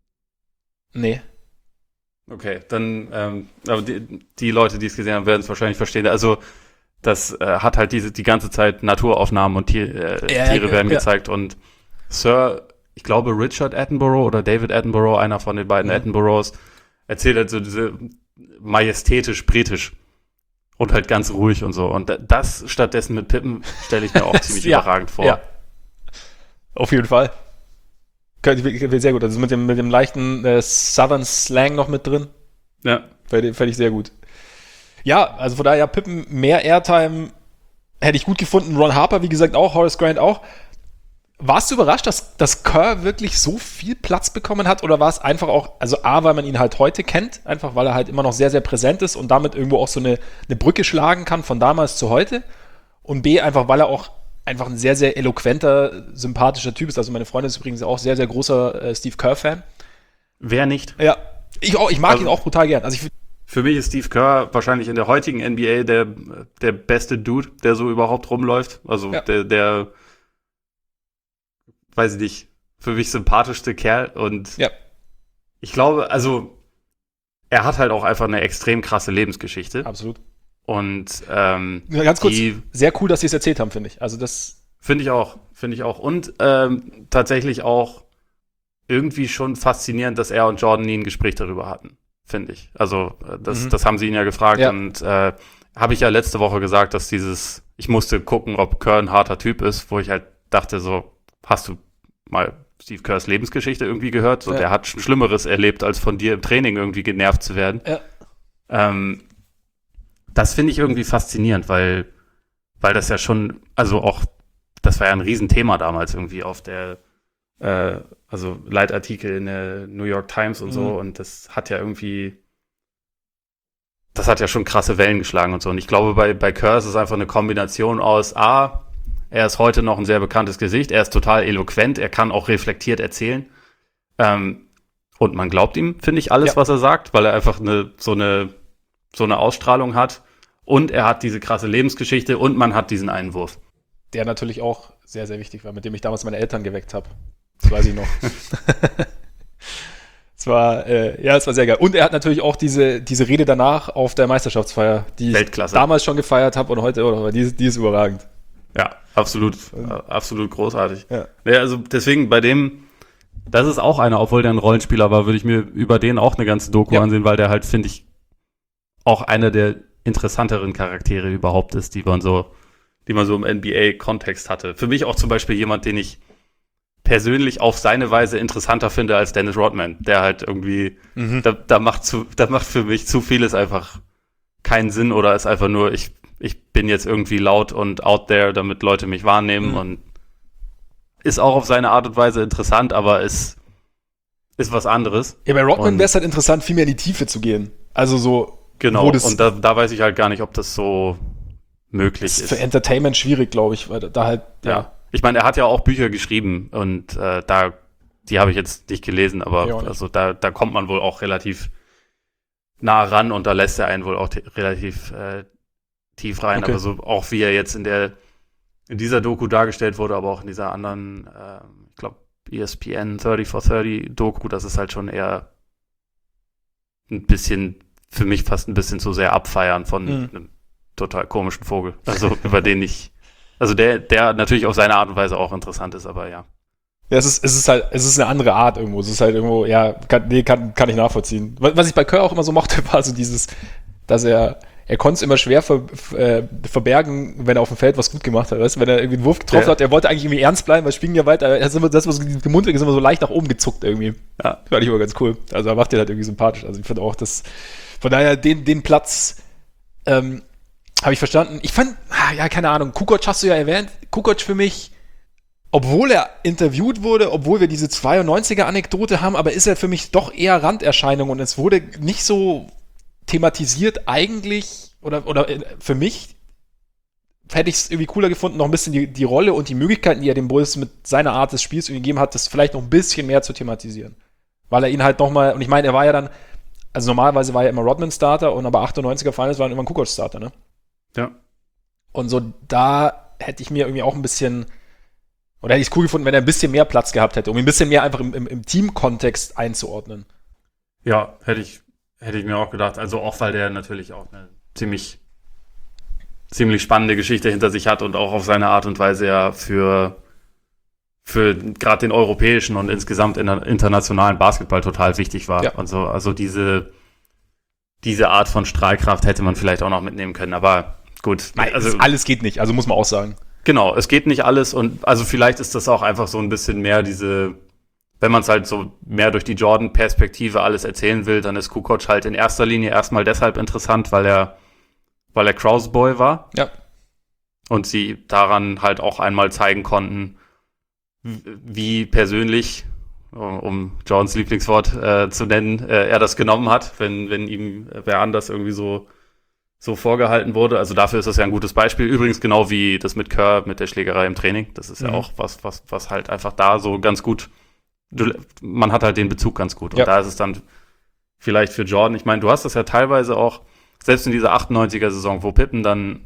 S1: Nee.
S2: Okay, dann, aber die Leute, die es gesehen haben, werden es wahrscheinlich verstehen. Also, das hat halt die ganze Zeit Naturaufnahmen und Tiere werden gezeigt. Und Sir, ich glaube Richard Attenborough oder David Attenborough, einer von den beiden Attenboroughs, erzählt halt so diese majestätisch-britisch und halt ganz ruhig und so. Und das stattdessen mit Pippen stelle ich mir auch ziemlich überragend vor. Ja,
S1: auf jeden Fall. Sehr gut. Also mit dem leichten Southern Slang noch mit drin.
S2: Ja.
S1: Fände ich sehr gut. Ja, also von daher Pippen, mehr Airtime hätte ich gut gefunden. Ron Harper, wie gesagt, auch. Horace Grant auch. Warst du überrascht, dass Kerr wirklich so viel Platz bekommen hat? Oder war es einfach auch, also A, weil man ihn halt heute kennt, einfach weil er halt immer noch sehr, sehr präsent ist und damit irgendwo auch so eine Brücke schlagen kann von damals zu heute? Und B, einfach weil er auch einfach ein sehr, sehr eloquenter, sympathischer Typ ist. Also meine Freundin ist übrigens auch sehr, sehr großer Steve Kerr-Fan.
S2: Wer nicht?
S1: Ja, ich mag ihn auch brutal gern. Also
S2: für mich ist Steve Kerr wahrscheinlich in der heutigen NBA der beste Dude, der so überhaupt rumläuft. Also der weiß ich nicht, für mich sympathischste Kerl. Und ich glaube, also er hat halt auch einfach eine extrem krasse Lebensgeschichte.
S1: Absolut.
S2: Und
S1: ganz kurz, sehr cool, dass sie es erzählt haben, finde ich. Also das
S2: finde ich auch. Und tatsächlich auch irgendwie schon faszinierend, dass er und Jordan nie ein Gespräch darüber hatten, finde ich. Also das haben sie ihn ja gefragt und habe ich ja letzte Woche gesagt, dass ich musste gucken, ob Kerr ein harter Typ ist, wo ich halt dachte so, hast du mal Steve Kerrs Lebensgeschichte irgendwie gehört? So, der hat schon Schlimmeres erlebt, als von dir im Training irgendwie genervt zu werden. Ja. Das finde ich irgendwie faszinierend, weil das ja schon, also auch, das war ja ein Riesenthema damals irgendwie auf der, also Leitartikel in der New York Times und so, und das hat ja schon krasse Wellen geschlagen und so. Und ich glaube, bei Kerr ist es einfach eine Kombination aus er ist heute noch ein sehr bekanntes Gesicht, er ist total eloquent, er kann auch reflektiert erzählen. Und man glaubt ihm, finde ich, alles, was er sagt, weil er einfach so eine Ausstrahlung hat. Und er hat diese krasse Lebensgeschichte und man hat diesen Einwurf.
S1: Der natürlich auch sehr, sehr wichtig war, mit dem ich damals meine Eltern geweckt habe. Das weiß ich noch. Es war sehr geil. Und er hat natürlich auch diese Rede danach auf der Meisterschaftsfeier, die
S2: Weltklasse.
S1: Ich damals schon gefeiert habe und heute, die ist überragend.
S2: Ja, absolut großartig. Ja, also deswegen bei dem, das ist auch einer, obwohl der ein Rollenspieler war, würde ich mir über den auch eine ganze Doku ansehen, weil der halt, finde ich, auch einer der interessanteren Charaktere überhaupt ist, die man so im NBA-Kontext hatte. Für mich auch zum Beispiel jemand, den ich persönlich auf seine Weise interessanter finde als Dennis Rodman, der halt irgendwie, da macht für mich zu vieles einfach keinen Sinn oder ist einfach nur, ich ich bin jetzt irgendwie laut und out there, damit Leute mich wahrnehmen und ist auch auf seine Art und Weise interessant, aber ist was anderes.
S1: Ja, bei Rodman wäre es halt interessant, viel mehr in die Tiefe zu gehen. Also so.
S2: Genau, und da weiß ich halt gar nicht, ob das so möglich ist.
S1: Für Entertainment schwierig, glaube ich, weil da halt,
S2: ja. Ich meine, er hat ja auch Bücher geschrieben und die habe ich jetzt nicht gelesen, aber also da kommt man wohl auch relativ nah ran und da lässt er einen wohl auch relativ tief rein.
S1: Okay.
S2: Aber so auch wie er jetzt in dieser Doku dargestellt wurde, aber auch in dieser anderen, ich glaube, ESPN 30 for 30 Doku, das ist halt schon eher ein bisschen, für mich fast ein bisschen zu sehr abfeiern von einem total komischen Vogel. Also über den also der natürlich auf seine Art und Weise auch interessant ist, aber ja.
S1: Ja, es ist eine andere Art irgendwo. Es ist halt irgendwo, ja, kann ich nachvollziehen. Was ich bei Kerr auch immer so mochte, war so dieses, dass er konnte es immer schwer verbergen, wenn er auf dem Feld was gut gemacht hat. Weißt? Wenn er irgendwie einen Wurf getroffen hat, er wollte eigentlich irgendwie ernst bleiben, weil spielen ja weiter. Das, was die Mundwinkel ist immer so leicht nach oben gezuckt irgendwie. Ja, fand ich immer ganz cool. Also er macht den halt irgendwie sympathisch. Also ich finde auch, dass von daher den Platz habe ich verstanden. Ich fand, ja, keine Ahnung, Kukoc hast du ja erwähnt. Kukoc für mich, obwohl er interviewt wurde, obwohl wir diese 92er-Anekdote haben, aber ist er für mich doch eher Randerscheinung und es wurde nicht so thematisiert eigentlich, oder für mich hätte ich es irgendwie cooler gefunden, noch ein bisschen die Rolle und die Möglichkeiten, die er dem Bulls mit seiner Art des Spiels gegeben hat, das vielleicht noch ein bisschen mehr zu thematisieren. Weil er ihn halt nochmal, und ich meine, er war ja dann, also normalerweise war er immer Rodman-Starter und aber 98er Finals waren immer ein Kukoc-Starter, ne?
S2: Ja.
S1: Und so, da hätte ich mir irgendwie auch ein bisschen, oder hätte ich es cool gefunden, wenn er ein bisschen mehr Platz gehabt hätte, um ihn ein bisschen mehr einfach im Team-Kontext einzuordnen.
S2: Ja, hätte ich mir auch gedacht. Also auch, weil der natürlich auch eine ziemlich spannende Geschichte hinter sich hat und auch auf seine Art und Weise ja für gerade den europäischen und insgesamt internationalen Basketball total wichtig war. Ja. Also diese Art von Strahlkraft hätte man vielleicht auch noch mitnehmen können. Aber gut.
S1: Nein, also alles geht nicht, also muss man auch sagen.
S2: Genau, es geht nicht alles und also vielleicht ist das auch einfach so ein bisschen mehr wenn man es halt so mehr durch die Jordan-Perspektive alles erzählen will, dann ist Kukoc halt in erster Linie erstmal deshalb interessant, weil er Krause-Boy war.
S1: Ja.
S2: Und sie daran halt auch einmal zeigen konnten, wie persönlich, um Jordans Lieblingswort zu nennen, er das genommen hat, wenn ihm wer anders irgendwie so vorgehalten wurde. Also dafür ist das ja ein gutes Beispiel. Übrigens genau wie das mit Kerr, mit der Schlägerei im Training. Das ist ja auch was halt einfach da so ganz gut, man hat halt den Bezug ganz gut. Und da ist es dann vielleicht für Jordan, ich meine, du hast das ja teilweise auch, selbst in dieser 98er-Saison, wo Pippen dann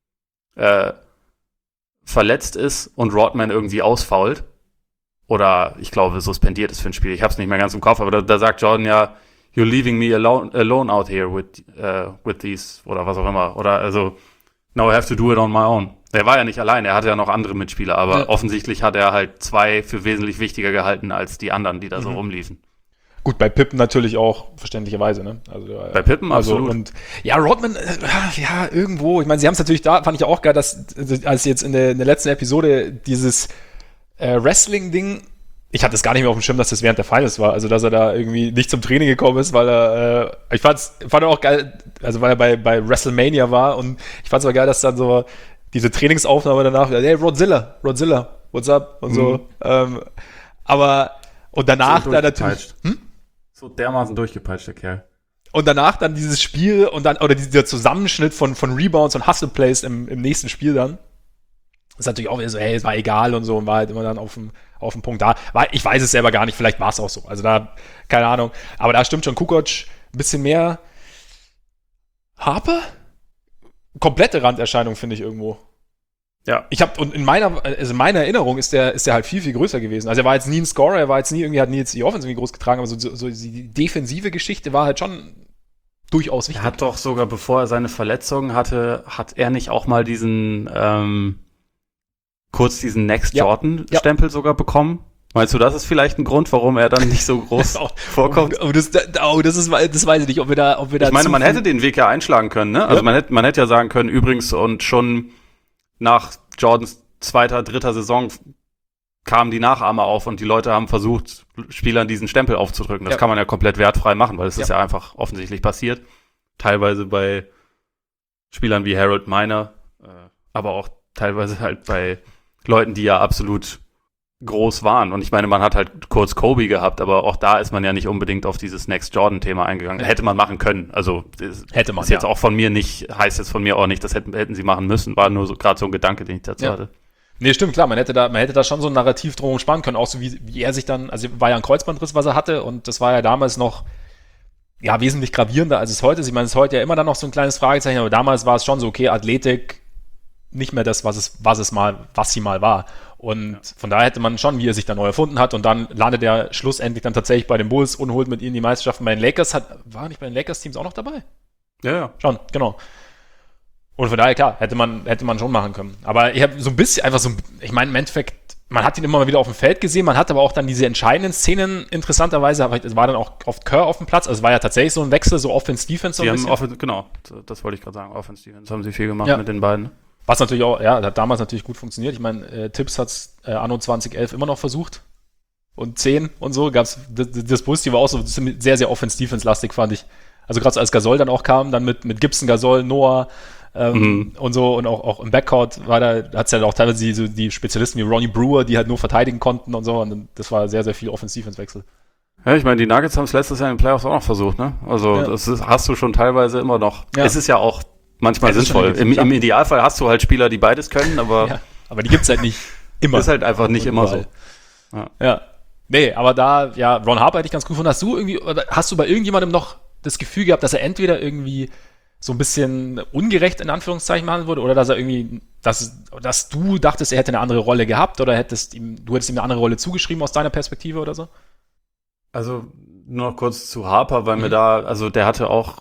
S2: verletzt ist und Rodman irgendwie ausfault oder ich glaube suspendiert ist für ein Spiel. Ich habe es nicht mehr ganz im Kopf, aber da sagt Jordan ja, you're leaving me alone out here with these oder was auch immer. Oder also, now I have to do it on my own. Er war ja nicht allein, er hatte ja noch andere Mitspieler, aber offensichtlich hat er halt 2 für wesentlich wichtiger gehalten als die anderen, die da so rumliefen.
S1: Gut, bei Pippen natürlich auch, verständlicherweise, ne? Also,
S2: bei Pippen absolut.
S1: Und ja, Rodman, ja, irgendwo, ich meine, sie haben es natürlich da, fand ich auch geil, dass, als jetzt in der letzten Episode dieses Wrestling-Ding, ich hatte es gar nicht mehr auf dem Schirm, dass das während der Finals war, also dass er da irgendwie nicht zum Training gekommen ist, weil er, ich fand auch geil, also weil er bei WrestleMania war und ich fand es aber geil, dass dann so diese Trainingsaufnahme danach, hey, Rodzilla, what's up? Und so, aber und danach
S2: so
S1: dann natürlich.
S2: So dermaßen durchgepeitscht, der Kerl.
S1: Und danach dann dieses Spiel und dann, oder dieser Zusammenschnitt von Rebounds und Hustle-Plays im nächsten Spiel dann. Das ist natürlich auch wieder so, hey, es war egal und so und war halt immer dann auf dem Punkt da. Ich weiß es selber gar nicht, vielleicht war es auch so. Also da, keine Ahnung. Aber da stimmt schon Kukoc ein bisschen mehr. Harper? Komplette Randerscheinung, finde ich irgendwo. Ja. Und in meiner Erinnerung ist der halt viel, viel größer gewesen. Also er war jetzt nie ein Scorer, er war jetzt nie hat nie jetzt die Offense irgendwie groß getragen, aber so die defensive Geschichte war halt schon durchaus wichtig.
S2: Er hat doch sogar, bevor er seine Verletzungen hatte, hat er nicht auch mal diesen kurz diesen Next Jordan-Stempel sogar bekommen? Meinst du, das ist vielleicht ein Grund, warum er dann nicht so groß vorkommt?
S1: Das weiß ich nicht, ob wir da.
S2: Ich meine, man hätte den Weg ja einschlagen können, ne? Also man hätte ja sagen können, übrigens, und schon nach Jordans 2., 3. Saison kamen die Nachahmer auf und die Leute haben versucht, Spielern diesen Stempel aufzudrücken. Das kann man ja komplett wertfrei machen, weil es ist ja einfach offensichtlich passiert. Teilweise bei Spielern wie Harold Miner, aber auch teilweise halt bei Leuten, die ja absolut groß waren. Und ich meine, man hat halt kurz Kobe gehabt, aber auch da ist man ja nicht unbedingt auf dieses Next Jordan-Thema eingegangen. Ja. Hätte man machen können. Also
S1: hätte man,
S2: ist jetzt auch von mir nicht, heißt jetzt von mir auch nicht, das hätten sie machen müssen. War nur so gerade so ein Gedanke, den ich dazu hatte.
S1: Nee, stimmt, klar, man hätte da schon so ein Narrativ drum spannen können, auch so wie er sich dann, also war ja ein Kreuzbandriss, was er hatte, und das war ja damals noch wesentlich gravierender, als es heute ist. Ich meine, es ist heute ja immer dann noch so ein kleines Fragezeichen, aber damals war es schon so, okay, Athletik, nicht mehr das, was sie mal war. Und von daher hätte man schon, wie er sich da neu erfunden hat, und dann landet er schlussendlich dann tatsächlich bei den Bulls und holt mit ihnen die Meisterschaften. Bei den Lakers war nicht bei den Lakers-Teams auch noch dabei?
S2: Ja.
S1: Schon, genau. Und von daher, klar, hätte man schon machen können. Aber ich habe so ein bisschen ich meine, im Endeffekt, man hat ihn immer mal wieder auf dem Feld gesehen, man hat aber auch dann diese entscheidenden Szenen, interessanterweise, es war dann auch oft Kerr auf dem Platz, also es war ja tatsächlich so ein Wechsel, so Offense-Defense.
S2: Genau, das wollte ich gerade sagen, Offense-Defense haben sie viel gemacht mit den beiden.
S1: Was natürlich auch, hat damals natürlich gut funktioniert. Ich meine, Tibbs hat es anno 2011 immer noch versucht. Und 10 und so gab's, das Positive war auch so sehr, sehr Offense-Defense-lastig, fand ich. Also gerade so als Gasol dann auch kam, dann mit Gibson, Gasol, Noah, und so, und auch im Backcourt hat es ja auch teilweise die Spezialisten wie Ronnie Brewer, die halt nur verteidigen konnten und so, und das war sehr, sehr viel Offensiv-Wechsel.
S2: Ja, ich meine, die Nuggets haben es letztes Jahr in den Playoffs auch noch versucht, ne? Also das hast du schon teilweise immer noch. Ja. Es ist ja auch manchmal sinnvoll. Im Idealfall hast du halt Spieler, die beides können, aber
S1: aber die gibt's halt nicht immer.
S2: Ist halt einfach nicht immer so.
S1: Ja. Nee, aber Ron Harper hätte ich ganz gut gefunden. Hast du bei irgendjemandem noch das Gefühl gehabt, dass er entweder irgendwie so ein bisschen ungerecht in Anführungszeichen behandelt wurde, oder dass er irgendwie, dass du dachtest, er hätte eine andere Rolle gehabt, oder du hättest ihm eine andere Rolle zugeschrieben aus deiner Perspektive oder so?
S2: Also nur noch kurz zu Harper, weil mir der hatte auch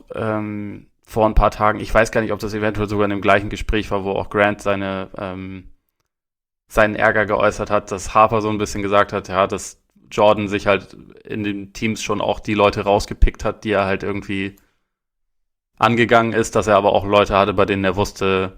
S2: vor ein paar Tagen, ich weiß gar nicht, ob das eventuell sogar in dem gleichen Gespräch war, wo auch Grant seinen Ärger geäußert hat, dass Harper so ein bisschen gesagt hat, dass Jordan sich halt in den Teams schon auch die Leute rausgepickt hat, die er halt irgendwie angegangen ist, dass er aber auch Leute hatte, bei denen er wusste,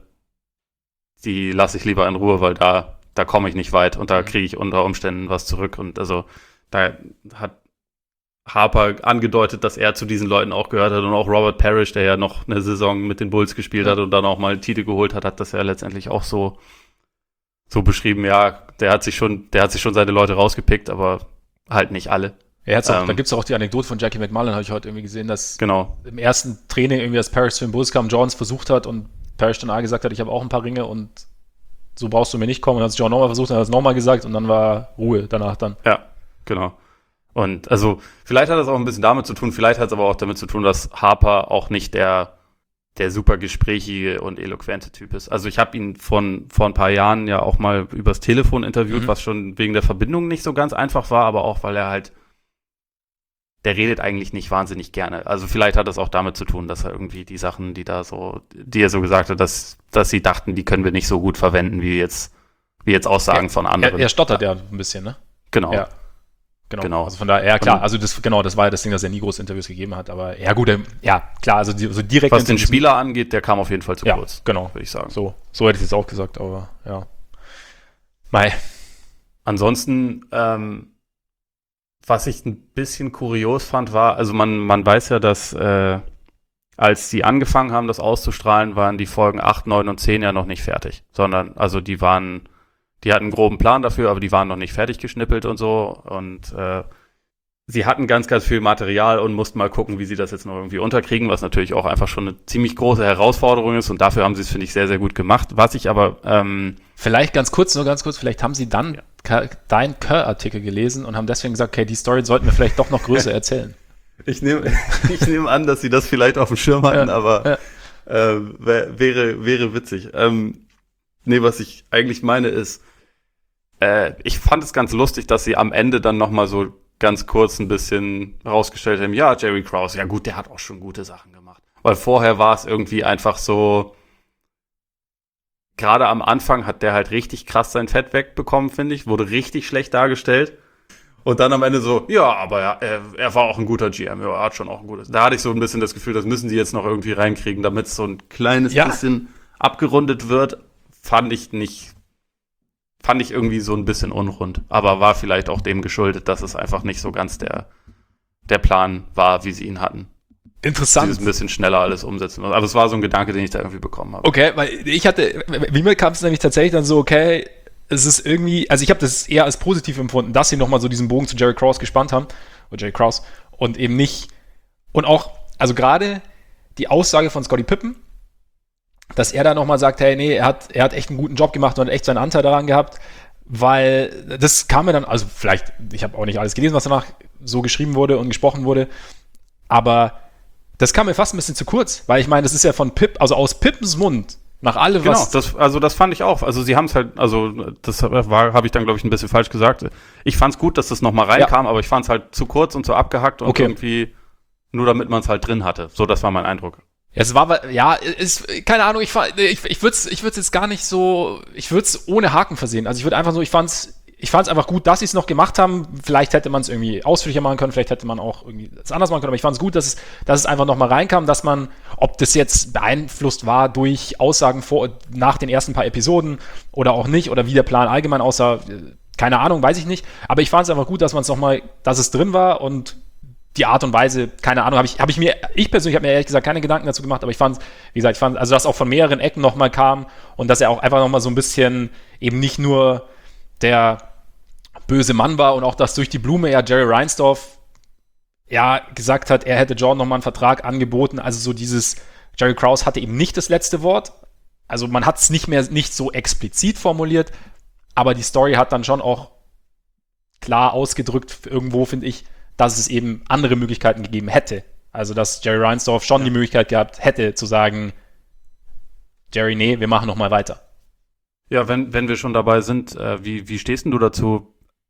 S2: die lasse ich lieber in Ruhe, weil da komme ich nicht weit und da kriege ich unter Umständen was zurück. Und also da hat Harper angedeutet, dass er zu diesen Leuten auch gehört hat, und auch Robert Parrish, der ja noch eine Saison mit den Bulls gespielt hat und dann auch mal einen Titel geholt hat das ja letztendlich auch so beschrieben, der hat sich schon seine Leute rausgepickt, aber halt nicht alle.
S1: Da gibt es auch die Anekdote von Jackie McMullen, habe ich heute irgendwie gesehen, dass im ersten Training irgendwie, als Parrish zu den Bulls kam, Jordans versucht hat und Parrish dann gesagt hat, ich habe auch ein paar Ringe und so brauchst du mir nicht kommen. Und dann hat es John nochmal versucht, dann hat er es nochmal gesagt und dann war Ruhe danach dann.
S2: Ja, genau. Und also vielleicht hat das auch ein bisschen damit zu tun, vielleicht hat es aber auch damit zu tun, dass Harper auch nicht der super gesprächige und eloquente Typ ist. Also ich habe ihn vor ein paar Jahren ja auch mal übers Telefon interviewt, was schon wegen der Verbindung nicht so ganz einfach war, aber auch, weil er halt, der redet eigentlich nicht wahnsinnig gerne. Also vielleicht hat das auch damit zu tun, dass er irgendwie die Sachen, die er so gesagt hat, dass sie dachten, die können wir nicht so gut verwenden, wie jetzt Aussagen von anderen.
S1: Er stottert ja ein bisschen, ne?
S2: Genau.
S1: Ja. Genau. Also von daher, klar, also das war ja das Ding, dass er nie große Interviews gegeben hat, aber klar, also so direkt.
S2: Was den Spieler angeht, der kam auf jeden Fall zu kurz.
S1: Genau.
S2: Würde ich sagen.
S1: So hätte ich es jetzt auch gesagt, aber ja. Mei.
S2: Ansonsten, was ich ein bisschen kurios fand, war, also man weiß ja, dass als die angefangen haben, das auszustrahlen, waren die Folgen 8, 9 und 10 ja noch nicht fertig, sondern, also die hatten einen groben Plan dafür, aber die waren noch nicht fertig geschnippelt und so, und sie hatten ganz, ganz viel Material und mussten mal gucken, wie sie das jetzt noch irgendwie unterkriegen, was natürlich auch einfach schon eine ziemlich große Herausforderung ist, und dafür haben sie es, finde ich, sehr, sehr gut gemacht. Was ich aber
S1: vielleicht ganz kurz, vielleicht haben sie dann deinen Kerr-Artikel gelesen und haben deswegen gesagt, okay, die Story sollten wir vielleicht doch noch größer erzählen.
S2: Ich nehme an, dass sie das vielleicht auf dem Schirm hatten, aber wäre witzig. Was ich eigentlich meine ist, ich fand es ganz lustig, dass sie am Ende dann nochmal so ganz kurz ein bisschen rausgestellt haben, ja, Jerry Krause, ja gut, der hat auch schon gute Sachen gemacht. Weil vorher war es irgendwie einfach so, gerade am Anfang hat der halt richtig krass sein Fett wegbekommen, finde ich, wurde richtig schlecht dargestellt. Und dann am Ende so, ja, aber er war auch ein guter GM, er hat schon auch ein gutes. Da hatte ich so ein bisschen das Gefühl, das müssen sie jetzt noch irgendwie reinkriegen, damit es so ein kleines bisschen abgerundet wird. Fand ich irgendwie so ein bisschen unrund, aber war vielleicht auch dem geschuldet, dass es einfach nicht so ganz der Plan war, wie sie ihn hatten.
S1: Interessant.
S2: Dieses ein bisschen schneller alles umsetzen. Aber es war so ein Gedanke, den ich da irgendwie bekommen habe.
S1: Okay, weil wie mir kam es nämlich tatsächlich dann so, okay, es ist irgendwie, also ich habe das eher als positiv empfunden, dass sie nochmal so diesen Bogen zu Jerry Krause gespannt haben, oder Jerry Krause, und eben nicht, und auch, also gerade die Aussage von Scottie Pippen, dass er da nochmal sagt, hey, nee, er hat echt einen guten Job gemacht und hat echt seinen Anteil daran gehabt, weil das kam mir dann, also vielleicht, ich habe auch nicht alles gelesen, was danach so geschrieben wurde und gesprochen wurde, aber das kam mir fast ein bisschen zu kurz, weil ich meine, das ist ja von Pip, also aus Pippens Mund, nach allem, was...
S2: Genau, das fand ich auch. Also sie haben es halt, also das habe ich dann, glaube ich, ein bisschen falsch gesagt. Ich fand es gut, dass das nochmal reinkam, aber ich fand es halt zu kurz und zu abgehackt und irgendwie nur damit man es halt drin hatte. So, das war mein Eindruck.
S1: Es war, ja, ist, keine Ahnung, ich würde es jetzt gar nicht so, ich würde es ohne Haken versehen. Also ich würde einfach so, ich fand's einfach gut, dass sie es noch gemacht haben. Vielleicht hätte man es irgendwie ausführlicher machen können, vielleicht hätte man auch irgendwie das anders machen können, aber ich fand es gut, dass es einfach nochmal reinkam, dass man, ob das jetzt beeinflusst war durch Aussagen nach den ersten paar Episoden oder auch nicht, oder wie der Plan allgemein aussah, keine Ahnung, weiß ich nicht. Aber ich fand es einfach gut, dass man es nochmal, dass es drin war, und die Art und Weise, keine Ahnung, ich persönlich habe mir ehrlich gesagt keine Gedanken dazu gemacht, aber ich fand, wie gesagt, also dass auch von mehreren Ecken nochmal kam und dass er auch einfach nochmal so ein bisschen eben nicht nur der böse Mann war, und auch, dass durch die Blume ja Jerry Reinsdorf ja gesagt hat, er hätte Jordan nochmal einen Vertrag angeboten, also so dieses, Jerry Krause hatte eben nicht das letzte Wort, also man hat es nicht so explizit formuliert, aber die Story hat dann schon auch klar ausgedrückt, irgendwo finde ich, dass es eben andere Möglichkeiten gegeben hätte. Also, dass Jerry Reinsdorf schon die Möglichkeit gehabt hätte, zu sagen, Jerry, nee, wir machen nochmal weiter.
S2: Ja, wenn wir schon dabei sind, wie stehst denn du dazu?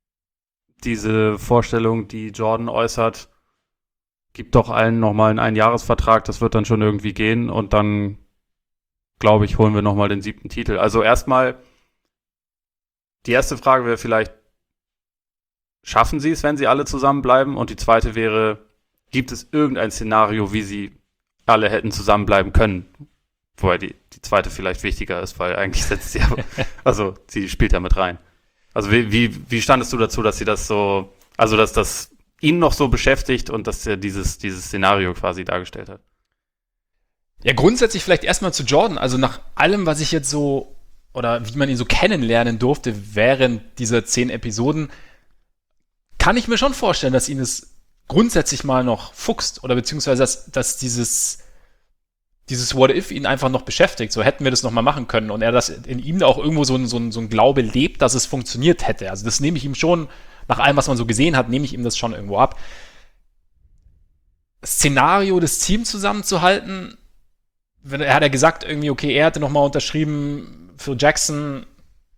S2: Diese Vorstellung, die Jordan äußert, gibt doch allen nochmal einen Einjahresvertrag, das wird dann schon irgendwie gehen, und dann, glaube ich, holen wir nochmal den 7. Titel. Also erstmal, die erste Frage wäre vielleicht, schaffen sie es, wenn sie alle zusammenbleiben? Und die zweite wäre, gibt es irgendein Szenario, wie sie alle hätten zusammenbleiben können? Wobei die zweite vielleicht wichtiger ist, weil eigentlich setzt sie also sie spielt ja mit rein. Also wie standest du dazu, dass sie das so, also dass das ihn noch so beschäftigt und dass er dieses Szenario quasi dargestellt hat?
S1: Ja, grundsätzlich vielleicht erstmal zu Jordan. Also nach allem, was ich jetzt so, oder wie man ihn so kennenlernen durfte während dieser 10 Episoden, kann ich mir schon vorstellen, dass ihn es grundsätzlich mal noch fuchst, oder beziehungsweise dass dieses What If ihn einfach noch beschäftigt. So hätten wir das noch mal machen können, und er das in ihm auch irgendwo so ein Glaube lebt, dass es funktioniert hätte. Also das nehme ich ihm schon, nach allem, was man so gesehen hat, nehme ich ihm das schon irgendwo ab. Szenario, das Team zusammenzuhalten, er hat ja gesagt irgendwie, okay, er hatte noch mal unterschrieben für Jackson,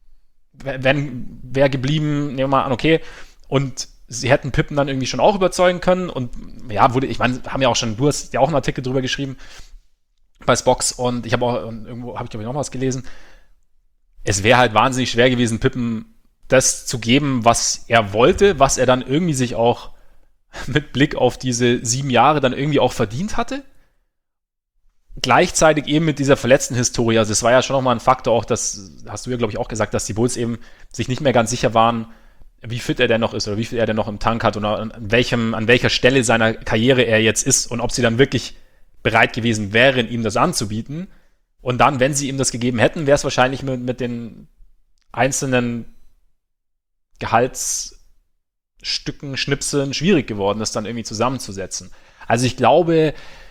S1: wäre geblieben, nehmen wir mal an, okay, und sie hätten Pippen dann irgendwie schon auch überzeugen können, und ja, ich meine, du hast ja auch einen Artikel drüber geschrieben bei Spox, und irgendwo habe ich, glaube ich, noch was gelesen. Es wäre halt wahnsinnig schwer gewesen, Pippen das zu geben, was er wollte, was er dann irgendwie sich auch mit Blick auf diese 7 Jahre dann irgendwie auch verdient hatte. Gleichzeitig eben mit dieser verletzten Historie. Also es war ja schon nochmal ein Faktor auch, das hast du ja, glaube ich, auch gesagt, dass die Bulls eben sich nicht mehr ganz sicher waren, wie fit er denn noch ist oder wie viel er denn noch im Tank hat oder an welcher Stelle seiner Karriere er jetzt ist und ob sie dann wirklich bereit gewesen wären, ihm das anzubieten. Und dann, wenn sie ihm das gegeben hätten, wäre es wahrscheinlich mit den einzelnen Gehaltsstücken, Schnipseln schwierig geworden, das dann irgendwie zusammenzusetzen. Also ich glaube,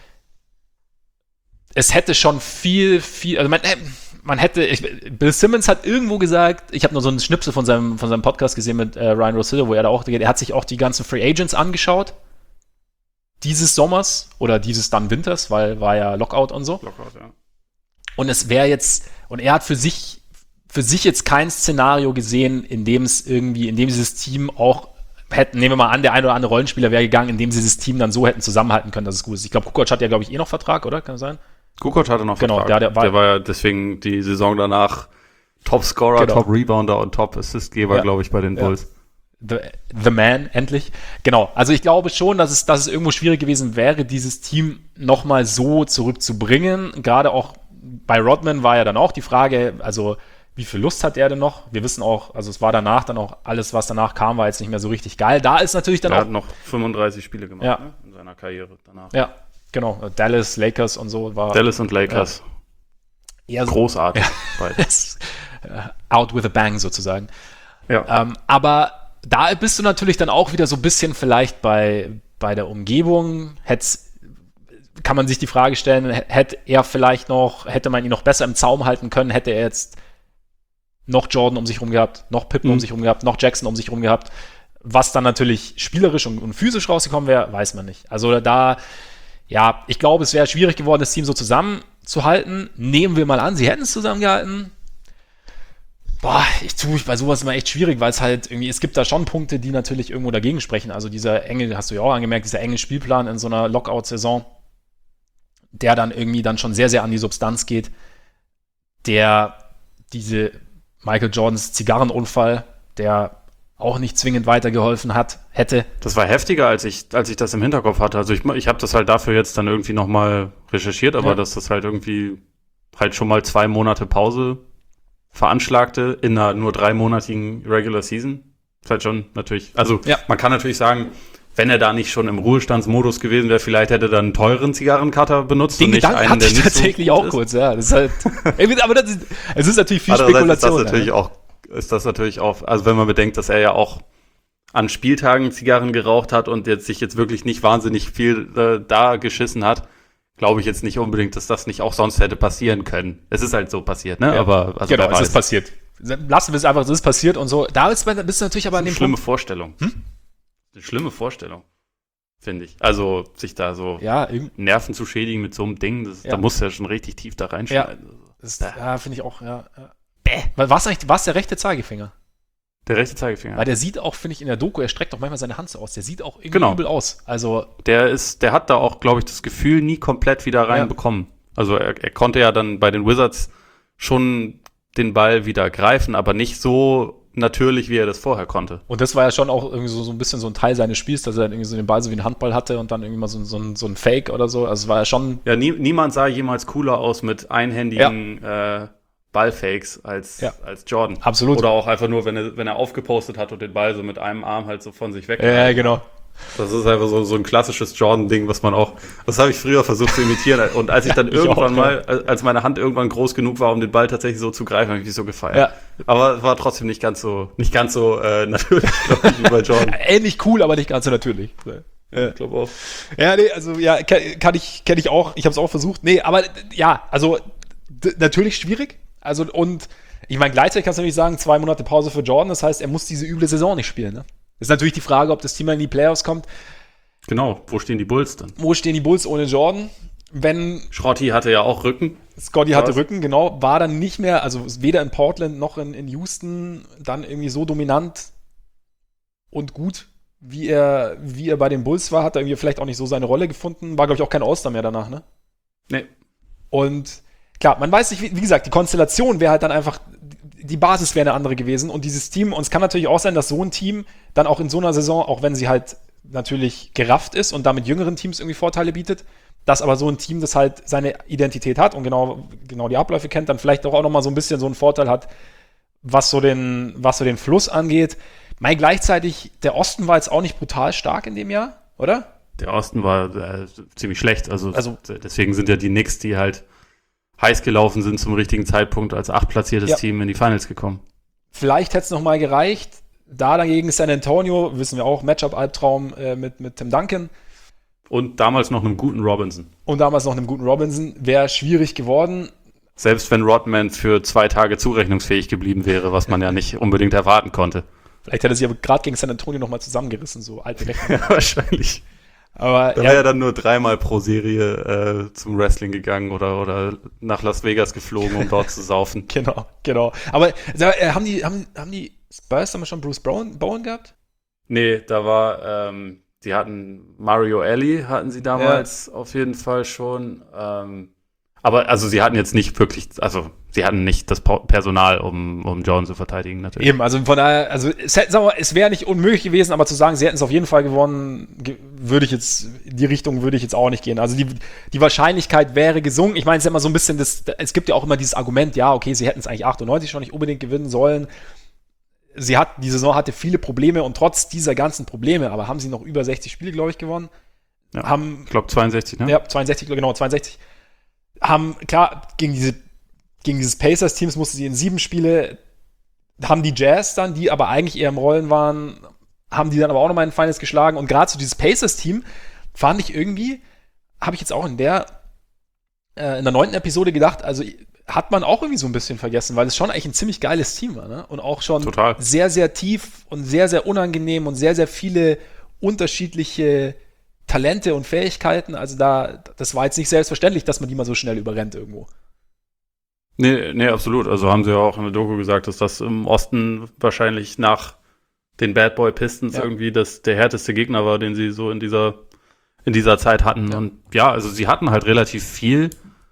S1: es hätte schon viel, also man hätte, Bill Simmons hat irgendwo gesagt, ich habe nur so einen Schnipsel von seinem Podcast gesehen mit Ryan Rosillo, wo er hat sich auch die ganzen Free Agents angeschaut, dieses Sommers oder dieses dann Winters, weil war ja Lockout und so.
S2: Lockout, ja.
S1: Und es wäre jetzt, und er hat für sich jetzt kein Szenario gesehen, in dem dieses Team auch hätten, nehmen wir mal an, der ein oder andere Rollenspieler wäre gegangen, in dem sie dieses Team dann so hätten zusammenhalten können, dass es gut ist. Ich glaube, Kukoc hat ja, glaube ich, noch Vertrag, oder? Kann das sein?
S2: Kukoc hatte noch Vertrag.
S1: Genau, der
S2: war ja deswegen die Saison danach Top-Scorer, genau. Top-Rebounder und Top-Assistgeber, glaube ich, bei den Bulls.
S1: The Man, endlich. Genau, also ich glaube schon, dass es irgendwo schwierig gewesen wäre, dieses Team nochmal so zurückzubringen. Gerade auch bei Rodman war ja dann auch die Frage, also wie viel Lust hat er denn noch? Wir wissen auch, also es war danach dann auch, alles, was danach kam, war jetzt nicht mehr so richtig geil. Da ist natürlich dann
S2: er hat noch 35 Spiele gemacht, ne? In seiner Karriere danach.
S1: Ja, Genau, Dallas, Lakers und so war.
S2: Dallas und Lakers.
S1: Eher so,
S2: großartig.
S1: Out with a bang sozusagen.
S2: Ja.
S1: Aber da bist du natürlich dann auch wieder so ein bisschen vielleicht bei der Umgebung. Kann man sich die Frage stellen, hätte man ihn noch besser im Zaum halten können, hätte er jetzt noch Jordan um sich rum gehabt, noch Pippen um sich rum gehabt, noch Jackson um sich rum gehabt. Was dann natürlich spielerisch und physisch rausgekommen wäre, weiß man nicht. Also ich glaube, es wäre schwierig geworden, das Team so zusammenzuhalten. Nehmen wir mal an, sie hätten es zusammengehalten. Ich tue mich bei sowas immer echt schwierig, weil es halt irgendwie, es gibt da schon Punkte, die natürlich irgendwo dagegen sprechen. Also dieser enge, hast du ja auch angemerkt, dieser enge Spielplan in so einer Lockout-Saison, der dann irgendwie dann schon sehr, sehr an die Substanz geht, der diese Michael Jordans Zigarrenunfall, der auch nicht zwingend weitergeholfen hätte.
S2: Das war heftiger, als ich das im Hinterkopf hatte. Also ich habe das halt dafür jetzt dann irgendwie nochmal recherchiert, aber dass das halt irgendwie halt schon mal 2 Monate Pause veranschlagte in einer nur 3-monatigen Regular Season. Das ist halt schon natürlich, also man kann natürlich sagen, wenn er da nicht schon im Ruhestandsmodus gewesen wäre, vielleicht hätte er dann einen teuren Zigarrencutter benutzt.
S1: Den Gedanken hatte ich tatsächlich auch kurz, ja. Das ist halt, aber es ist natürlich viel Spekulation.
S2: Ist das natürlich auch, also wenn man bedenkt, dass er ja auch an Spieltagen Zigarren geraucht hat und sich jetzt wirklich nicht wahnsinnig viel da geschissen hat, glaube ich jetzt nicht unbedingt, dass das nicht auch sonst hätte passieren können. Es ist halt so passiert, ne?
S1: Ja.
S2: Aber
S1: also genau, es ist passiert. Lassen wir es einfach, es ist passiert und so. Da bist du natürlich aber an dem
S2: Punkt. Eine schlimme Vorstellung, finde ich. Also sich da so Nerven zu schädigen mit so einem Ding, da muss ja schon richtig tief da reinschneiden.
S1: Ja, finde ich auch, Was ist der rechte Zeigefinger?
S2: Der rechte Zeigefinger.
S1: Weil der sieht auch, finde ich, in der Doku, er streckt auch manchmal seine Hand so aus. Der sieht auch irgendwie übel aus. Also
S2: der hat da auch, glaube ich, das Gefühl nie komplett wieder reinbekommen. Also er konnte ja dann bei den Wizards schon den Ball wieder greifen, aber nicht so natürlich, wie er das vorher konnte.
S1: Und das war ja schon auch irgendwie so ein bisschen so ein Teil seines Spiels, dass er dann irgendwie so den Ball so wie einen Handball hatte und dann irgendwie mal so ein Fake oder so. Also es war ja schon...
S2: Ja, niemand sah jemals cooler aus mit einhändigen Ballfakes als Jordan.
S1: Absolut.
S2: Oder auch einfach nur, wenn er aufgepostet hat und den Ball so mit einem Arm halt so von sich weg.
S1: Ja, genau.
S2: Das ist einfach so ein klassisches Jordan-Ding, das habe ich früher versucht zu imitieren. Und als ich dann als meine Hand irgendwann groß genug war, um den Ball tatsächlich so zu greifen, habe ich mich so gefeiert. Ja. Aber war trotzdem nicht ganz so natürlich, glaube ich, wie bei Jordan.
S1: Ähnlich cool, aber nicht ganz so natürlich.
S2: Ja, ich glaube auch.
S1: Ja, nee, also kenne ich auch. Ich habe es auch versucht. Nee, aber also natürlich schwierig. Also und ich meine, gleichzeitig kannst du natürlich sagen, 2 Monate Pause für Jordan, das heißt, er muss diese üble Saison nicht spielen, ne? Ist natürlich die Frage, ob das Team mal in die Playoffs kommt.
S2: Genau, wo stehen die Bulls dann?
S1: Wo stehen die Bulls ohne Jordan?
S2: Scotty hatte ja auch Rücken.
S1: Scotty hatte Rücken, genau. War dann nicht mehr, also weder in Portland noch in Houston dann irgendwie so dominant und gut, wie er bei den Bulls war. Hat er irgendwie vielleicht auch nicht so seine Rolle gefunden. War, glaube ich, auch kein All-Star mehr danach, ne?
S2: Nee.
S1: Und klar, man weiß nicht, wie gesagt, die Konstellation wäre halt dann einfach, die Basis wäre eine andere gewesen und dieses Team, und es kann natürlich auch sein, dass so ein Team dann auch in so einer Saison, auch wenn sie halt natürlich gerafft ist und damit jüngeren Teams irgendwie Vorteile bietet, dass aber so ein Team, das halt seine Identität hat und genau die Abläufe kennt, dann vielleicht auch noch mal so ein bisschen so einen Vorteil hat, was so den Fluss angeht. Gleichzeitig, der Osten war jetzt auch nicht brutal stark in dem Jahr, oder?
S2: Der Osten war ziemlich schlecht, also deswegen sind ja die Knicks, die halt heiß gelaufen sind zum richtigen Zeitpunkt als 8-platziertes Team in die Finals gekommen.
S1: Vielleicht hätte es noch mal gereicht. Da dagegen San Antonio, wissen wir auch, Matchup-Albtraum mit Tim Duncan.
S2: Und damals noch einem guten Robinson.
S1: Wäre schwierig geworden.
S2: Selbst wenn Rodman für 2 Tage zurechnungsfähig geblieben wäre, was man ja nicht unbedingt erwarten konnte.
S1: Vielleicht hätte er sich aber gerade gegen San Antonio noch mal zusammengerissen, so alte Rechnungen.
S2: Ja, wahrscheinlich.
S1: Aber
S2: da wäre er dann nur 3-mal pro Serie zum Wrestling gegangen oder nach Las Vegas geflogen, um dort zu saufen.
S1: Genau. Aber haben die Spurs damals schon Bruce Bowen gehabt?
S2: Nee, da war, die hatten Mario Elie, hatten sie damals auf jeden Fall schon. Aber also sie hatten jetzt nicht wirklich, also sie hatten nicht das Personal, um Jordan zu verteidigen, natürlich.
S1: Eben, also von daher, also es wäre nicht unmöglich gewesen, aber zu sagen, sie hätten es auf jeden Fall gewonnen, in die Richtung würde ich jetzt auch nicht gehen. Also die Wahrscheinlichkeit wäre gesunken. Ich meine, es ist immer so ein bisschen es gibt ja auch immer dieses Argument, ja, okay, sie hätten es eigentlich 98 schon nicht unbedingt gewinnen sollen. Die Saison hatte viele Probleme und trotz dieser ganzen Probleme, aber haben sie noch über 60 Spiele, glaube ich, gewonnen.
S2: Ja.
S1: Haben,
S2: Ich glaube 62, ne?
S1: Ja, 62, genau, 62. Haben, klar, gegen dieses Pacers-Teams mussten sie in 7 Spiele, haben die Jazz dann, die aber eigentlich eher im Rollen waren, haben die dann aber auch nochmal in den Finals geschlagen. Und gerade so dieses Pacers-Team fand ich irgendwie, habe ich jetzt auch in der 9. Episode gedacht, also hat man auch irgendwie so ein bisschen vergessen, weil es schon eigentlich ein ziemlich geiles Team war, ne? Und auch schon
S2: Total.
S1: sehr, sehr tief und sehr, sehr unangenehm und sehr, sehr viele unterschiedliche Talente und Fähigkeiten. Also das war jetzt nicht selbstverständlich, dass man die mal so schnell überrennt irgendwo.
S2: Nee, absolut. Also haben sie ja auch in der Doku gesagt, dass das im Osten wahrscheinlich nach den Bad Boy Pistons irgendwie der härteste Gegner war, den sie so in dieser Zeit hatten. Ja. Und ja, also sie hatten halt relativ viel,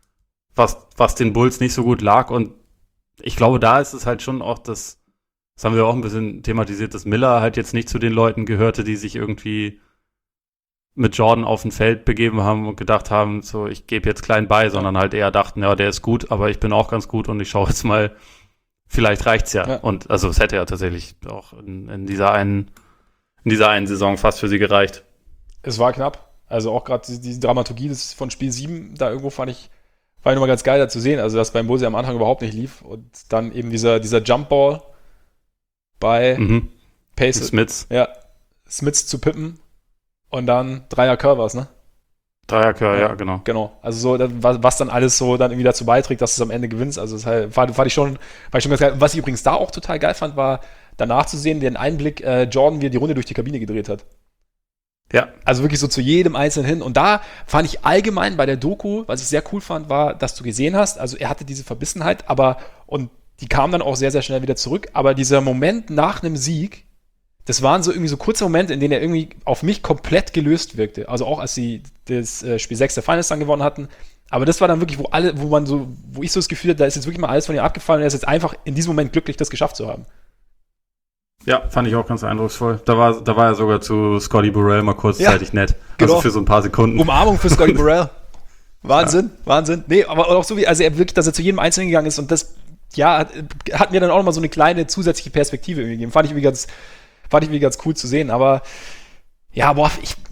S2: was den Bulls nicht so gut lag. Und ich glaube, da ist es halt schon auch das haben wir auch ein bisschen thematisiert, dass Miller halt jetzt nicht zu den Leuten gehörte, die sich irgendwie mit Jordan auf ein Feld begeben haben und gedacht haben, so, ich gebe jetzt klein bei, sondern halt eher dachten, ja, der ist gut, aber ich bin auch ganz gut und ich schaue jetzt mal, vielleicht reicht's ja. Und also es hätte ja tatsächlich auch in dieser einen Saison fast für sie gereicht.
S1: Es war knapp. Also auch gerade die Dramaturgie von Spiel 7, da irgendwo fand ich nochmal ganz geil da zu sehen. Also dass beim Bulls ja am Anfang überhaupt nicht lief und dann eben dieser Jumpball bei Pacers.
S2: Smiths.
S1: Ja, Smiths zu pippen und dann Dreier-Curl war's, ne?
S2: Dreier-Curl, ja, genau.
S1: Genau. Also so, was dann alles so dann irgendwie dazu beiträgt, dass du es am Ende gewinnst. Also das halt, fand ich schon ganz geil. Was ich übrigens da auch total geil fand, war danach zu sehen, den Einblick Jordan, wie er die Runde durch die Kabine gedreht hat.
S2: Ja.
S1: Also wirklich so zu jedem Einzelnen hin. Und da fand ich allgemein bei der Doku, was ich sehr cool fand, war, dass du gesehen hast, also er hatte diese Verbissenheit, und die kam dann auch sehr, sehr schnell wieder zurück. Aber dieser Moment nach einem Sieg, das waren so irgendwie so kurze Momente, in denen er irgendwie auf mich komplett gelöst wirkte. Also auch als sie das Spiel 6 der Finals dann gewonnen hatten. Aber das war dann wirklich, wo ich so das Gefühl hatte, da ist jetzt wirklich mal alles von ihm abgefallen und er ist jetzt einfach in diesem Moment glücklich, das geschafft zu haben.
S2: Ja, fand ich auch ganz eindrucksvoll. Da war er sogar zu Scotty Burrell mal kurzzeitig nett.
S1: Genau.
S2: Also für so ein paar Sekunden.
S1: Umarmung für Scotty Burrell. Wahnsinn. Nee, aber auch so wie, also er wirklich, dass er zu jedem Einzelnen gegangen ist und das, ja, hat mir dann auch nochmal so eine kleine zusätzliche Perspektive irgendwie gegeben. Fand ich irgendwie ganz cool zu sehen, aber ja, boah,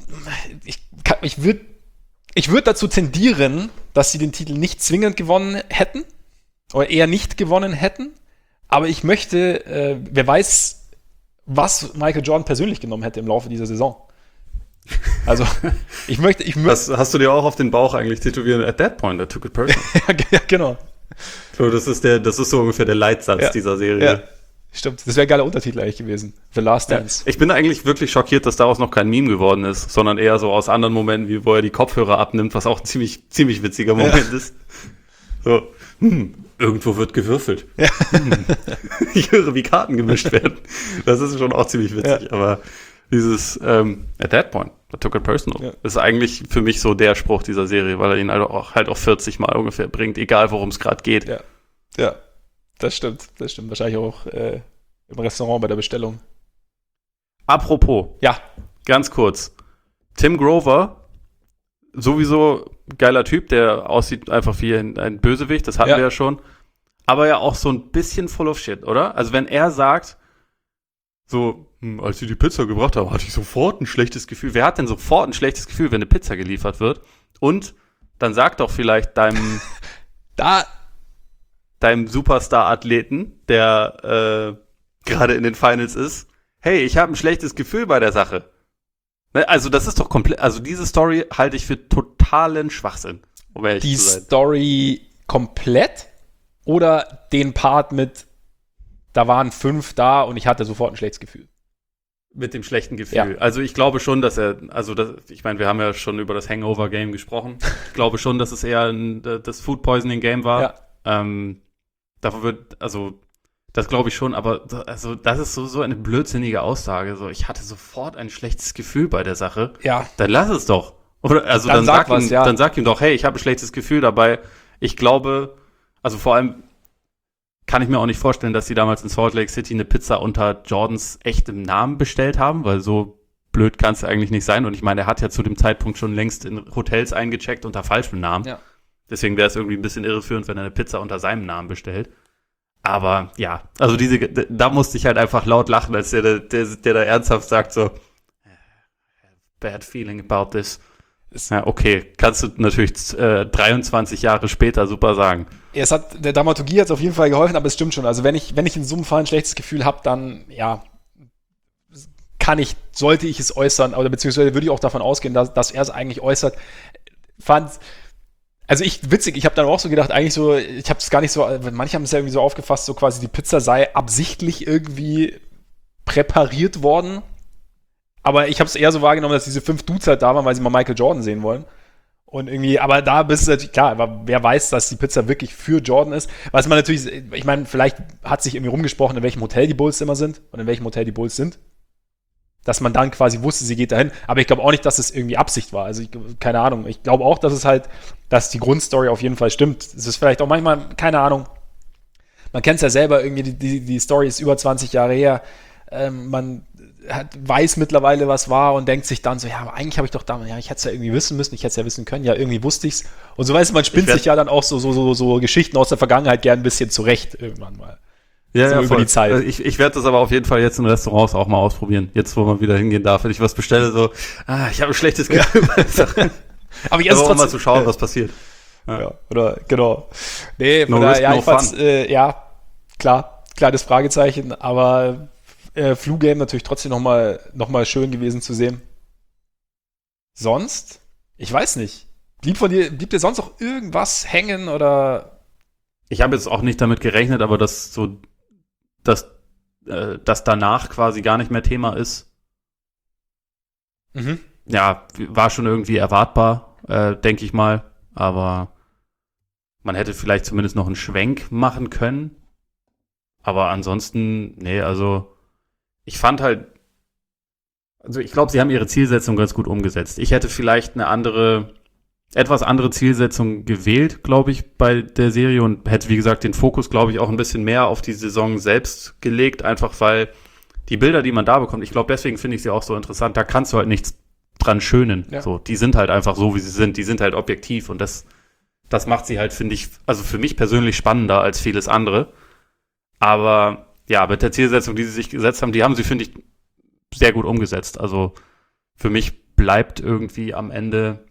S1: ich würde dazu tendieren, dass sie den Titel nicht zwingend gewonnen hätten oder eher nicht gewonnen hätten, aber ich möchte, wer weiß, was Michael Jordan persönlich genommen hätte im Laufe dieser Saison. Also, ich möchte.
S2: Hast du dir auch auf den Bauch eigentlich tätowieren? At that point, I took it personal.
S1: Ja, genau.
S2: So, das ist so ungefähr der Leitsatz dieser Serie.
S1: Ja, stimmt. Das wäre ein geiler Untertitel eigentlich gewesen. The Last Dance.
S2: Ja, ich bin eigentlich wirklich schockiert, dass daraus noch kein Meme geworden ist, sondern eher so aus anderen Momenten, wie wo er die Kopfhörer abnimmt, was auch ein ziemlich, ziemlich witziger Moment ist. So, irgendwo wird gewürfelt. Ja. Ich höre, wie Karten gemischt werden. Das ist schon auch ziemlich witzig, aber dieses at that point, I took it personal, ist eigentlich für mich so der Spruch dieser Serie, weil er ihn halt auch 40 Mal ungefähr bringt, egal worum es gerade geht.
S1: Ja, das stimmt. Wahrscheinlich auch im Restaurant bei der Bestellung.
S2: Apropos, ganz kurz, Tim Grover, sowieso geiler Typ, der aussieht einfach wie ein Bösewicht, das hatten wir ja schon, aber ja auch so ein bisschen full of shit, oder? Also wenn er sagt, so, als sie die Pizza gebracht haben, hatte ich sofort ein schlechtes Gefühl. Wer hat denn sofort ein schlechtes Gefühl, wenn eine Pizza geliefert wird? Und dann sag doch vielleicht deinem Superstar-Athleten, der gerade in den Finals ist, hey, ich habe ein schlechtes Gefühl bei der Sache. Ne? Also das ist doch komplett, also diese Story halte ich für totalen Schwachsinn, um ehrlich zu sein. Die
S1: Story komplett oder den Part mit, da waren 5 da und ich hatte sofort ein schlechtes Gefühl?
S2: Mit dem schlechten Gefühl. Ja. Also ich glaube schon, dass ich meine, wir haben ja schon über das Hangover-Game gesprochen. Ich glaube schon, dass es eher das Food-Poisoning-Game war. Ja. Das glaube ich schon, aber das ist so eine blödsinnige Aussage. So, ich hatte sofort ein schlechtes Gefühl bei der Sache.
S1: Ja.
S2: Dann lass es doch. Oder, also dann sag ihm doch, hey, ich habe ein schlechtes Gefühl dabei. Ich glaube, also vor allem kann ich mir auch nicht vorstellen, dass sie damals in Salt Lake City eine Pizza unter Jordans echtem Namen bestellt haben, weil so blöd kann es eigentlich nicht sein. Und ich meine, er hat ja zu dem Zeitpunkt schon längst in Hotels eingecheckt unter falschem Namen. Ja. Deswegen wäre es irgendwie ein bisschen irreführend, wenn er eine Pizza unter seinem Namen bestellt. Aber ja, also da musste ich halt einfach laut lachen, als der da ernsthaft sagt so, bad feeling about this. Ja, okay. Kannst du natürlich 23 Jahre später super sagen.
S1: Der Dramaturgie hat es auf jeden Fall geholfen, aber es stimmt schon. Also wenn ich in so einem Fall ein schlechtes Gefühl habe, dann, ja, sollte ich es äußern, oder beziehungsweise würde ich auch davon ausgehen, dass er es eigentlich äußert. Ich habe dann auch so gedacht, eigentlich so, ich habe es gar nicht so, manche haben es ja irgendwie so aufgefasst, so quasi die Pizza sei absichtlich irgendwie präpariert worden. Aber ich habe es eher so wahrgenommen, dass diese 5 Dudes halt da waren, weil sie mal Michael Jordan sehen wollen. Und irgendwie, aber da bist du natürlich, klar, aber wer weiß, dass die Pizza wirklich für Jordan ist. Was man natürlich, ich meine, vielleicht hat sich irgendwie rumgesprochen, in welchem Hotel die Bulls immer sind und in welchem Hotel die Bulls sind. Dass man dann quasi wusste, sie geht dahin. Aber ich glaube auch nicht, dass es irgendwie Absicht war. Also, keine Ahnung. Ich glaube auch, dass die Grundstory auf jeden Fall stimmt. Es ist vielleicht auch manchmal, keine Ahnung. Man kennt es ja selber, irgendwie, die Story ist über 20 Jahre her. Man weiß mittlerweile, was war und denkt sich dann so, ja, aber eigentlich habe ich doch damals, ja, ich hätte es ja irgendwie wissen müssen, ich hätte es ja wissen können, ja, irgendwie wusste ich es. Und so, weißt du, man spinnt sich ja dann auch so Geschichten aus der Vergangenheit gern ein bisschen zurecht irgendwann mal.
S2: Ja,
S1: so
S2: ja,
S1: über
S2: voll.
S1: die Zeit.
S2: Ich werde das aber auf jeden Fall jetzt in Restaurants auch mal ausprobieren. Jetzt, wo man wieder hingehen darf, wenn ich was bestelle, so, ich habe ein schlechtes Gefühl. Ja.
S1: Aber ich esse trotzdem,
S2: mal zu schauen, was passiert.
S1: Ja, oder, genau. Nee,
S2: no
S1: oder,
S2: risk,
S1: ja,
S2: no
S1: ich fand's, ja, klar, kleines Fragezeichen, aber Flu-Game natürlich trotzdem noch mal schön gewesen zu sehen. Sonst? Ich weiß nicht. Blieb dir sonst noch irgendwas hängen oder?
S2: Ich habe jetzt auch nicht damit gerechnet, aber dass danach quasi gar nicht mehr Thema ist.
S1: Mhm.
S2: Ja, war schon irgendwie erwartbar, denke ich mal. Aber man hätte vielleicht zumindest noch einen Schwenk machen können. Aber ansonsten, nee, also ich fand halt, also ich glaube, sie haben ihre Zielsetzung ganz gut umgesetzt. Ich hätte vielleicht eine etwas andere Zielsetzung gewählt, glaube ich, bei der Serie und hätte, wie gesagt, den Fokus, glaube ich, auch ein bisschen mehr auf die Saison selbst gelegt, einfach weil die Bilder, die man da bekommt, ich glaube, deswegen finde ich sie auch so interessant, da kannst du halt nichts dran schönen. Ja. So, die sind halt einfach so, wie sie sind, die sind halt objektiv und das macht sie halt, finde ich, also für mich persönlich spannender als vieles andere. Aber ja, mit der Zielsetzung, die sie sich gesetzt haben, die haben sie, finde ich, sehr gut umgesetzt. Also für mich bleibt irgendwie am Ende,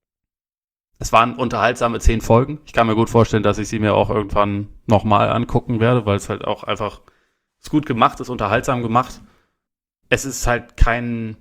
S2: es waren unterhaltsame 10 Folgen. Ich kann mir gut vorstellen, dass ich sie mir auch irgendwann nochmal angucken werde, weil es halt auch einfach ist gut gemacht, ist unterhaltsam gemacht. Es ist halt kein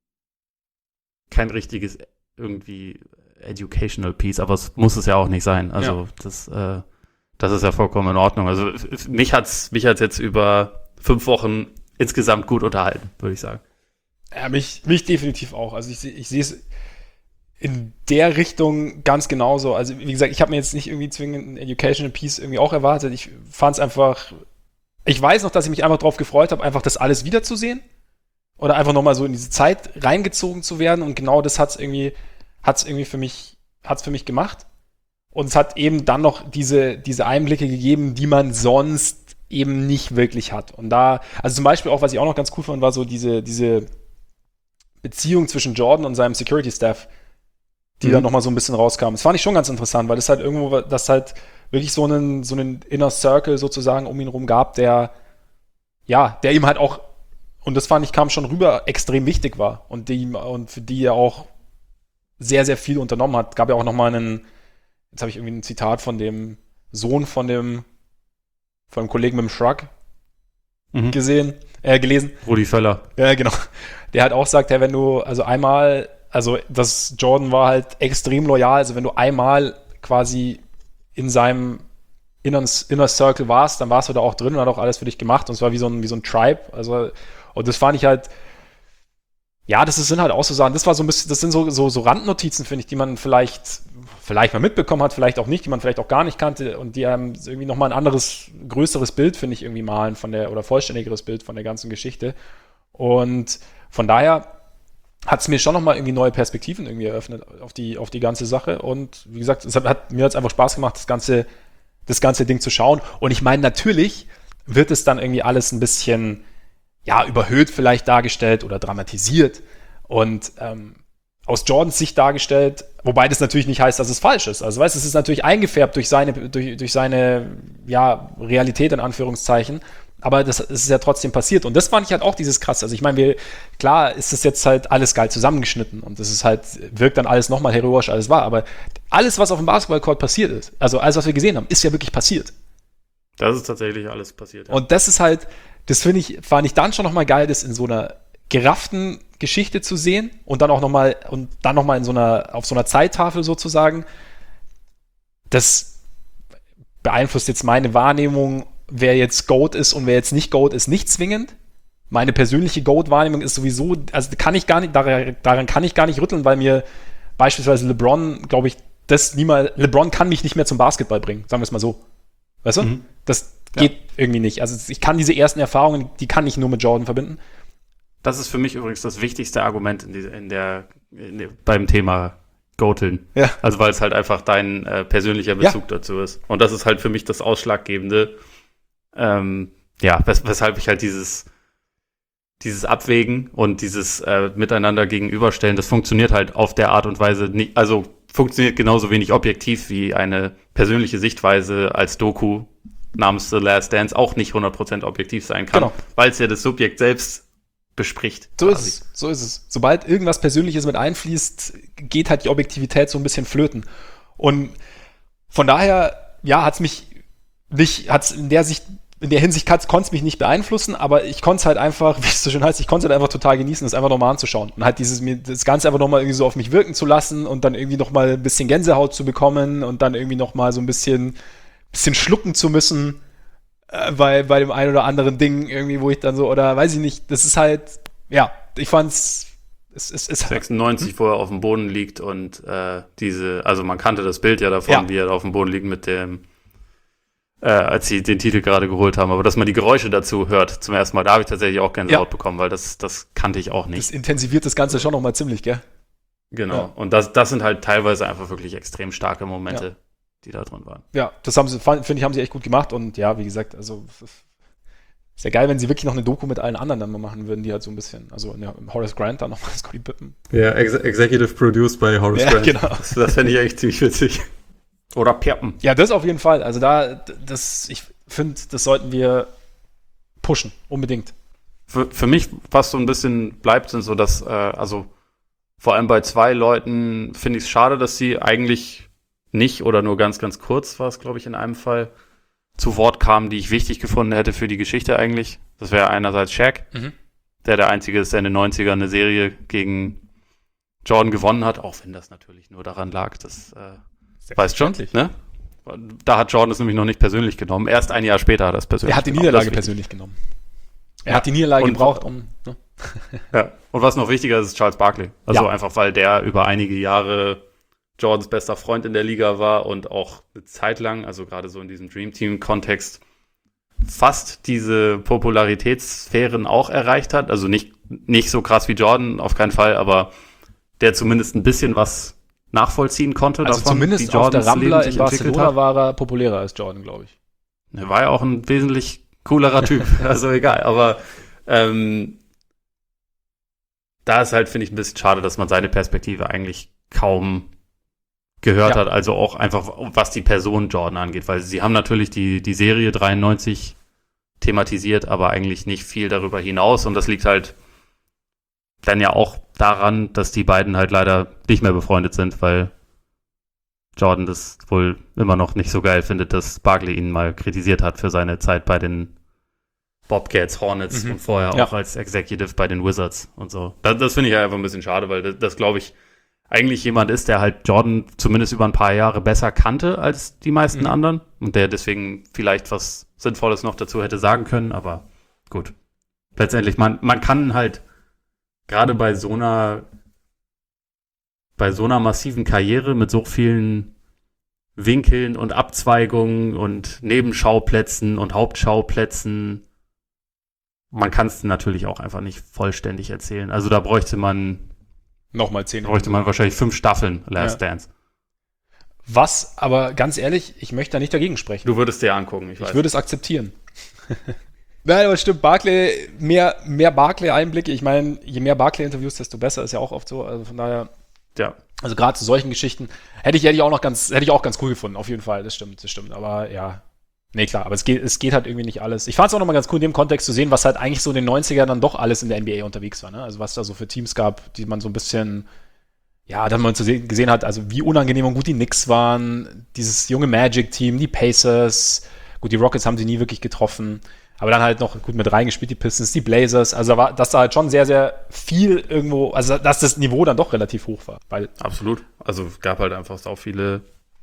S2: richtiges irgendwie educational Piece, aber es muss es ja auch nicht sein. Also ja. Das ist ja vollkommen in Ordnung. Also mich hat's jetzt über 5 Wochen insgesamt gut unterhalten, würde ich sagen.
S1: Ja, mich definitiv auch. Also ich sehe es in der Richtung ganz genauso. Also wie gesagt, ich habe mir jetzt nicht irgendwie zwingend ein Educational Piece irgendwie auch erwartet. Ich fand es einfach, ich weiß noch, dass ich mich einfach drauf gefreut habe, einfach das alles wiederzusehen. Oder einfach nochmal so in diese Zeit reingezogen zu werden. Und genau das hat's für mich gemacht. Und es hat eben dann noch diese Einblicke gegeben, die man sonst eben nicht wirklich hat. Und da, also zum Beispiel auch, was ich auch noch ganz cool fand, war so diese Beziehung zwischen Jordan und seinem Security-Staff, die dann nochmal so ein bisschen rauskam. Das fand ich schon ganz interessant, weil das halt irgendwo, das halt wirklich so einen Inner Circle sozusagen um ihn rum gab, der ihm halt auch, und das fand ich, kam schon rüber, extrem wichtig war. Und für die er auch sehr, sehr viel unternommen hat. Gab ja auch nochmal jetzt habe ich irgendwie ein Zitat von dem Sohn von dem Kollegen mit dem Shrug gelesen.
S2: Rudi Völler.
S1: Ja, genau. Der halt auch sagt, wenn du, das Jordan war halt extrem loyal, also wenn du einmal quasi in seinem Inner Circle warst, dann warst du da auch drin und hat auch alles für dich gemacht und es war wie so ein Tribe, also, und das fand ich halt, ja, sind halt auch so Sachen, das war so ein bisschen, das sind so Randnotizen, finde ich, die man vielleicht mal mitbekommen hat, vielleicht auch nicht, die man vielleicht auch gar nicht kannte und die einem irgendwie nochmal ein anderes, größeres Bild, finde ich, irgendwie malen oder vollständigeres Bild von der ganzen Geschichte. Und von daher hat es mir schon nochmal irgendwie neue Perspektiven irgendwie eröffnet auf die ganze Sache. Und wie gesagt, mir hat es einfach Spaß gemacht, das ganze Ding zu schauen. Und ich meine, natürlich wird es dann irgendwie alles ein bisschen, überhöht vielleicht dargestellt oder dramatisiert. Und aus Jordans Sicht dargestellt, wobei das natürlich nicht heißt, dass es falsch ist. Also weißt du, es ist natürlich eingefärbt durch seine Realität in Anführungszeichen, aber das ist ja trotzdem passiert. Und das fand ich halt auch dieses krass. Also ich meine, klar ist das jetzt halt alles geil zusammengeschnitten und das ist halt, wirkt dann alles nochmal heroisch, alles war, aber alles, was auf dem Basketballcourt passiert ist, also alles, was wir gesehen haben, ist ja wirklich passiert.
S2: Das ist tatsächlich alles passiert.
S1: Ja. Und das ist halt, das fand ich dann schon nochmal geil, das in so einer gerafften Geschichte zu sehen und dann auch nochmal, auf so einer Zeittafel sozusagen. Das beeinflusst jetzt meine Wahrnehmung, wer jetzt GOAT ist und wer jetzt nicht GOAT ist, nicht zwingend. Meine persönliche GOAT-Wahrnehmung ist sowieso, also daran kann ich gar nicht rütteln, weil mir beispielsweise LeBron, glaube ich, LeBron kann mich nicht mehr zum Basketball bringen, sagen wir es mal so. Weißt du? Mhm. Das geht irgendwie nicht. Also ich kann diese ersten Erfahrungen, die kann ich nur mit Jordan verbinden.
S2: Das ist für mich übrigens das wichtigste Argument beim Thema Goateln. Ja. Also weil es halt einfach dein persönlicher Bezug dazu ist. Und das ist halt für mich das Ausschlaggebende, weshalb ich halt dieses Abwägen und dieses Miteinander gegenüberstellen, das funktioniert halt auf der Art und Weise nicht, also funktioniert genauso wenig objektiv wie eine persönliche Sichtweise als Doku namens The Last Dance auch nicht 100% objektiv sein kann, weil es ja das Subjekt selbst bespricht.
S1: So ist es. Sobald irgendwas Persönliches mit einfließt, geht halt die Objektivität so ein bisschen flöten. Und von daher, ja, in der Hinsicht konnte es mich nicht beeinflussen, aber ich konnte es halt einfach, wie es so schön heißt, ich konnte es halt einfach total genießen, das einfach nochmal anzuschauen. Und halt mir das Ganze einfach nochmal irgendwie so auf mich wirken zu lassen und dann irgendwie nochmal ein bisschen Gänsehaut zu bekommen und dann irgendwie nochmal so ein bisschen schlucken zu müssen, bei dem einen oder anderen Ding irgendwie, wo ich dann so, oder weiß ich nicht, das ist halt, ja, ich fand's, es
S2: 96, wo er auf dem Boden liegt und also man kannte das Bild ja davon, wie er auf dem Boden liegt mit dem, als sie den Titel gerade geholt haben, aber dass man die Geräusche dazu hört zum ersten Mal, da habe ich tatsächlich auch Gänsehaut bekommen, weil das kannte ich auch nicht. Das
S1: intensiviert das Ganze schon nochmal ziemlich, gell?
S2: Genau, ja. Und das sind halt teilweise einfach wirklich extrem starke Momente, die da drin waren.
S1: Ja, das haben sie echt gut gemacht und ja, wie gesagt, also ist ja geil, wenn sie wirklich noch eine Doku mit allen anderen dann mal machen würden, die halt so ein bisschen, also Horace Grant dann nochmal Scottie Pippen.
S2: Ja, Executive Produced by Horace Grant. Genau. Das fände ich eigentlich ziemlich witzig. Oder Perpen.
S1: Ja, das auf jeden Fall. Also ich finde, das sollten wir pushen, unbedingt.
S2: Für mich, was so ein bisschen bleibt, sind so, dass, also vor allem bei 2 Leuten finde ich es schade, dass sie eigentlich nicht oder nur ganz, ganz kurz, war es, glaube ich, in einem Fall, zu Wort kamen, die ich wichtig gefunden hätte für die Geschichte eigentlich. Das wäre einerseits Shaq, der Einzige ist, der in den 90ern eine Serie gegen Jordan gewonnen hat, auch wenn das natürlich nur daran lag, dass weißt schon, ne? Da hat Jordan es nämlich noch nicht persönlich genommen. Erst ein Jahr später hat er es persönlich genommen.
S1: Er hat die Niederlage persönlich genommen. Er hat die Niederlage gebraucht, um... Ne?
S2: Ja, und was noch wichtiger ist Charles Barkley. Also einfach, weil der über einige Jahre Jordans bester Freund in der Liga war und auch eine Zeit lang, also gerade so in diesem Dream Team-Kontext, fast diese Popularitätssphären auch erreicht hat. Also nicht so krass wie Jordan, auf keinen Fall, aber der zumindest ein bisschen was nachvollziehen konnte.
S1: Also davon, zumindest auf der Rambler in Barcelona war er populärer als Jordan, glaube ich.
S2: Er war ja auch ein wesentlich coolerer Typ, also egal. Aber da ist halt, finde ich, ein bisschen schade, dass man seine Perspektive eigentlich kaum gehört hat. Also auch einfach, was die Person Jordan angeht. Weil sie haben natürlich die Serie 93 thematisiert, aber eigentlich nicht viel darüber hinaus. Und das liegt halt dann ja auch daran, dass die beiden halt leider nicht mehr befreundet sind, weil Jordan das wohl immer noch nicht so geil findet, dass Barkley ihn mal kritisiert hat für seine Zeit bei den Bobcats, Hornets und vorher auch als Executive bei den Wizards und so. Das finde ich einfach ein bisschen schade, weil das glaube ich, eigentlich jemand ist, der halt Jordan zumindest über ein paar Jahre besser kannte als die meisten anderen und der deswegen vielleicht was Sinnvolles noch dazu hätte sagen können, aber gut. Letztendlich, man kann halt gerade bei so einer massiven Karriere mit so vielen Winkeln und Abzweigungen und Nebenschauplätzen und Hauptschauplätzen, man kann es natürlich auch einfach nicht vollständig erzählen. Also da bräuchte man
S1: nochmal 10.
S2: Bräuchte man wahrscheinlich 5 Staffeln Last Dance.
S1: Was, aber ganz ehrlich, ich möchte da nicht dagegen sprechen.
S2: Du würdest dir angucken,
S1: ich weiß. Ich würde es akzeptieren. Nein, aber stimmt, Barkley, mehr Barkley-Einblicke. Ich meine, je mehr Barkley-Interviews, desto besser, ist ja auch oft so. Also von daher, also gerade zu solchen Geschichten hätte ich auch ganz cool gefunden, auf jeden Fall. Das stimmt. Aber ja, Nee, klar, aber es geht halt irgendwie nicht alles. Ich fand es auch nochmal ganz cool, in dem Kontext zu sehen, was halt eigentlich so in den 90ern dann doch alles in der NBA unterwegs war. Ne? Also was da so für Teams gab, die man so ein bisschen, ja, dass man gesehen hat, also wie unangenehm und gut die Knicks waren, dieses junge Magic-Team, die Pacers, gut, die Rockets haben sie nie wirklich getroffen, aber dann halt noch gut mit reingespielt, die Pistons, die Blazers, also dass da halt schon sehr, sehr viel irgendwo, also dass das Niveau dann doch relativ hoch war.
S2: Absolut, also es gab halt einfach so viele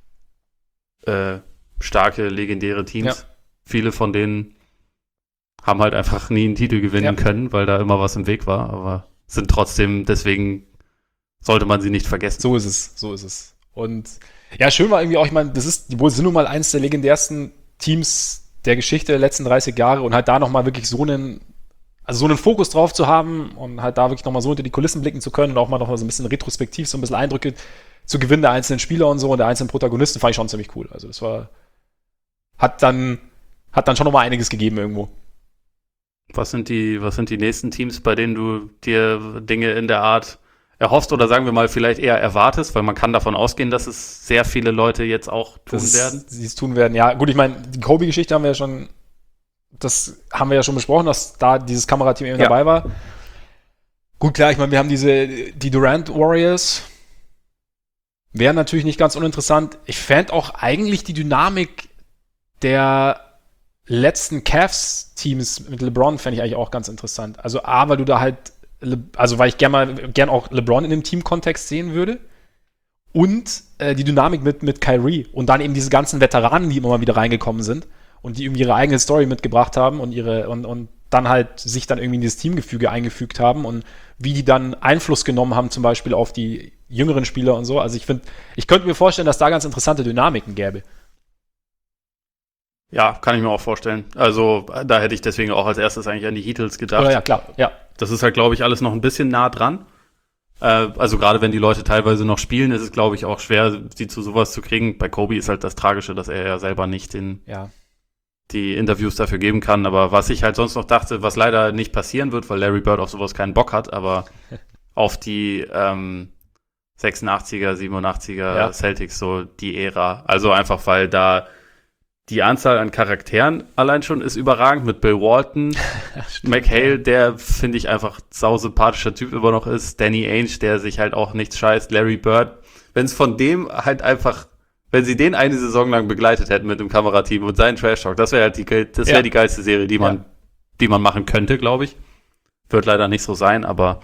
S2: starke, legendäre Teams. Ja. Viele von denen haben halt einfach nie einen Titel gewinnen können, weil da immer was im Weg war, aber sind trotzdem, deswegen sollte man sie nicht vergessen.
S1: So ist es. Und ja, schön war irgendwie auch, ich meine, die Bulls sind nun mal eines der legendärsten Teams der Geschichte der letzten 30 Jahre und halt da nochmal wirklich so einen Fokus drauf zu haben und halt da wirklich nochmal so hinter die Kulissen blicken zu können und auch mal noch so ein bisschen retrospektiv, so ein bisschen Eindrücke zu gewinnen der einzelnen Spieler und so und der einzelnen Protagonisten, fand ich schon ziemlich cool. Also das hat dann schon nochmal einiges gegeben irgendwo.
S2: Was sind die nächsten Teams, bei denen du dir Dinge in der Art erhoffst oder sagen wir mal vielleicht eher erwartest, weil man kann davon ausgehen, dass es sehr viele Leute jetzt auch
S1: Sie es tun werden, ja. Gut, ich meine, die Kobe-Geschichte haben wir ja schon besprochen, dass da dieses Kamerateam eben dabei war. Gut, klar, ich meine, wir haben die Durant Warriors. Wäre natürlich nicht ganz uninteressant. Ich fände auch eigentlich die Dynamik der letzten Cavs-Teams mit LeBron fände ich eigentlich auch ganz interessant. Also weil du da halt, weil ich gern auch LeBron in dem Team-Kontext sehen würde und die Dynamik mit Kyrie und dann eben diese ganzen Veteranen, die immer mal wieder reingekommen sind und die irgendwie ihre eigene Story mitgebracht haben und dann halt sich dann irgendwie in dieses Teamgefüge eingefügt haben und wie die dann Einfluss genommen haben zum Beispiel auf die jüngeren Spieler und so. Also ich könnte mir vorstellen, dass da ganz interessante Dynamiken gäbe.
S2: Ja, kann ich mir auch vorstellen. Also da hätte ich deswegen auch als erstes eigentlich an die Heatles gedacht.
S1: Ja, klar. Ja.
S2: Das ist halt, glaube ich, alles noch ein bisschen nah dran. Also gerade wenn die Leute teilweise noch spielen, ist es, glaube ich, auch schwer, sie zu sowas zu kriegen. Bei Kobe ist halt das Tragische, dass er ja selber nicht die Interviews dafür geben kann. Aber was ich halt sonst noch dachte, was leider nicht passieren wird, weil Larry Bird auf sowas keinen Bock hat, aber auf die 86er, 87er Celtics, so die Ära. Also einfach, weil da die Anzahl an Charakteren allein schon ist überragend mit Bill Walton, McHale, der, finde ich, einfach sausympathischer Typ immer noch ist, Danny Ainge, der sich halt auch nichts scheißt, Larry Bird. Wenn es von dem halt einfach, wenn sie den eine Saison lang begleitet hätten mit dem Kamerateam und seinen Trash-Talk, das wäre halt die geilste Serie, die man machen könnte, glaube ich. Wird leider nicht so sein, aber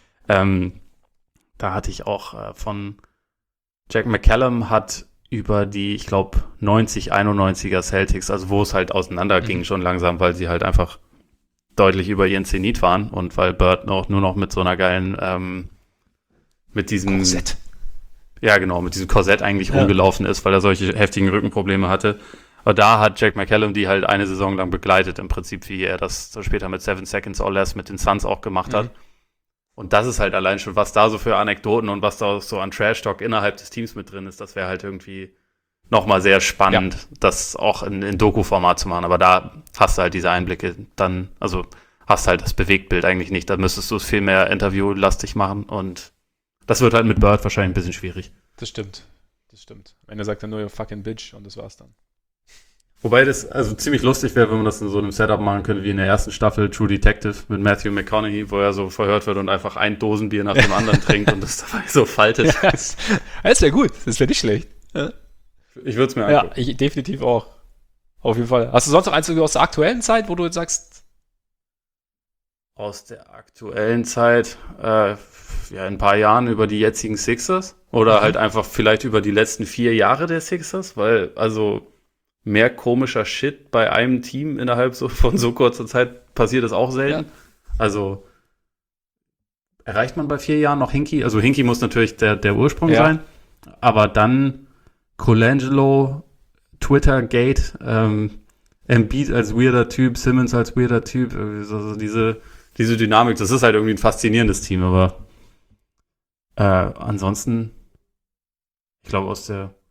S2: da hatte ich auch von Jack McCallum hat über die, ich glaube, 91er Celtics, also wo es halt auseinanderging schon langsam, weil sie halt einfach deutlich über ihren Zenit waren und weil Bird nur noch mit so einer geilen, mit diesem
S1: Korsett.
S2: Ja, genau, mit diesem Korsett eigentlich rumgelaufen ist, weil er solche heftigen Rückenprobleme hatte. Aber da hat Jack McCallum die halt eine Saison lang begleitet, im Prinzip, wie er das so später mit 7 Seconds or Less mit den Suns auch gemacht hat. Und das ist halt allein schon, was da so für Anekdoten und was da so an Trash-Talk innerhalb des Teams mit drin ist, das wäre halt irgendwie nochmal sehr spannend, das auch in Doku-Format zu machen. Aber da hast du halt diese Einblicke dann, also hast halt das Bewegtbild eigentlich nicht. Da müsstest du es viel mehr interviewlastig machen und das wird halt mit Bird wahrscheinlich ein bisschen schwierig.
S1: Das stimmt. Am Ende sagt er nur, fucking Bitch und das war's dann.
S2: Wobei das also ziemlich lustig wäre, wenn man das in so einem Setup machen könnte, wie in der ersten Staffel True Detective mit Matthew McConaughey, wo er so verhört wird und einfach ein Dosenbier nach dem anderen trinkt und das dabei so faltet.
S1: Ja, das wäre gut, das wäre nicht schlecht. Ja.
S2: Ich würde es mir angucken.
S1: Ja, ich definitiv auch. Auf jeden Fall. Hast du sonst noch eins aus der aktuellen Zeit, wo du jetzt sagst?
S2: Aus der aktuellen Zeit, in ein paar Jahren über die jetzigen Sixers oder halt einfach vielleicht über die letzten 4 Jahre der Sixers, weil also mehr komischer Shit bei einem Team innerhalb von so kurzer Zeit passiert ist auch selten. Ja. Also erreicht man bei 4 Jahren noch Hinkie? Also Hinkie muss natürlich der Ursprung sein, aber dann Colangelo, Twitter-Gate, Embiid als weirder Typ, Simmons als weirder Typ, also diese Dynamik, das ist halt irgendwie ein faszinierendes Team, aber ansonsten, ich glaube, aus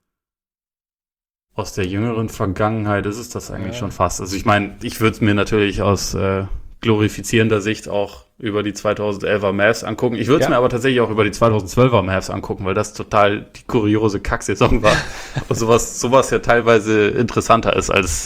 S2: der jüngeren Vergangenheit ist es das eigentlich schon fast. Also ich meine, ich würde es mir natürlich aus glorifizierender Sicht auch über die 2011er Mavs angucken. Ich würde es mir aber tatsächlich auch über die 2012er Mavs angucken, weil das total die kuriose Kacksaison war. Und sowas ja teilweise interessanter ist als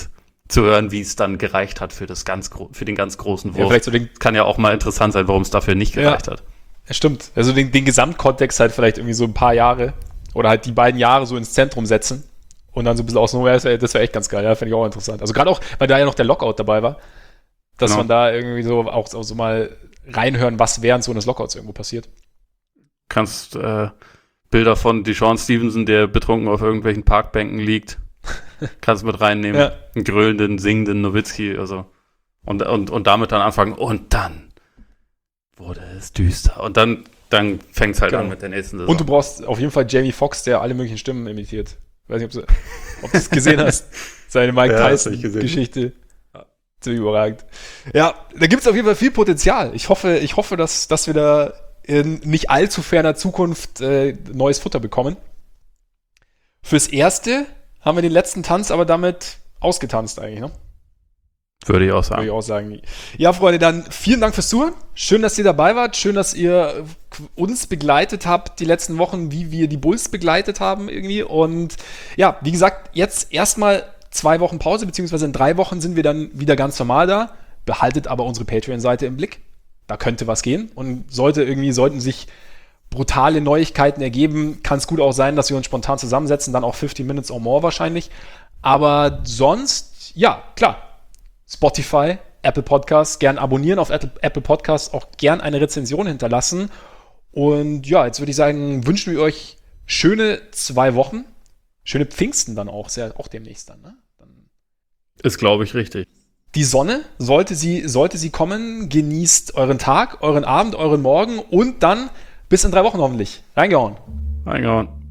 S2: zu hören, wie es dann gereicht hat für den ganz großen Wurf.
S1: Ja, vielleicht so
S2: kann ja auch mal interessant sein, warum es dafür nicht gereicht hat.
S1: Ja, stimmt. Also den Gesamtkontext halt vielleicht irgendwie so ein paar Jahre oder halt die beiden Jahre so ins Zentrum setzen und dann so ein bisschen außen, das wäre echt ganz geil, ja, finde ich auch interessant. Also gerade auch, weil da ja noch der Lockout dabei war, dass man da irgendwie so auch so mal reinhören, was während so eines Lockouts irgendwo passiert.
S2: Kannst Bilder von Deshaun Stevenson, der betrunken auf irgendwelchen Parkbänken liegt, kannst mit reinnehmen. Ja. Einen grölenden, singenden Nowitzki, also und damit dann anfangen und dann wurde es düster. Und dann fängt es halt an mit der nächsten Saison.
S1: Und du brauchst auf jeden Fall Jamie Foxx, der alle möglichen Stimmen imitiert. Weiß nicht, ob du es gesehen hast. Seine Mike Tyson-Geschichte. Ziemlich überragend. Ja, da gibt es auf jeden Fall viel Potenzial. Ich hoffe, dass wir da in nicht allzu ferner Zukunft neues Futter bekommen. Fürs Erste haben wir den letzten Tanz aber damit ausgetanzt eigentlich, ne?
S2: Würde ich auch sagen.
S1: Ja, Freunde, dann vielen Dank fürs Zuhören. Schön, dass ihr dabei wart. Schön, dass ihr uns begleitet habt die letzten Wochen, wie wir die Bulls begleitet haben irgendwie. Und ja, wie gesagt, jetzt erstmal 2 Wochen Pause, beziehungsweise in 3 Wochen sind wir dann wieder ganz normal da. Behaltet aber unsere Patreon-Seite im Blick. Da könnte was gehen. Und sollten sich brutale Neuigkeiten ergeben, kann es gut auch sein, dass wir uns spontan zusammensetzen, dann auch 15 Minutes or more wahrscheinlich. Aber sonst, ja, klar. Spotify, Apple Podcasts, gern abonnieren auf Apple Podcasts, auch gern eine Rezension hinterlassen. Und ja, jetzt würde ich sagen, wünschen wir euch schöne 2 Wochen. Schöne Pfingsten dann auch, sehr, auch demnächst dann, ne?
S2: Ist, glaube ich, richtig.
S1: Die Sonne, sollte sie kommen, genießt euren Tag, euren Abend, euren Morgen und dann bis in 3 Wochen hoffentlich. Reingehauen.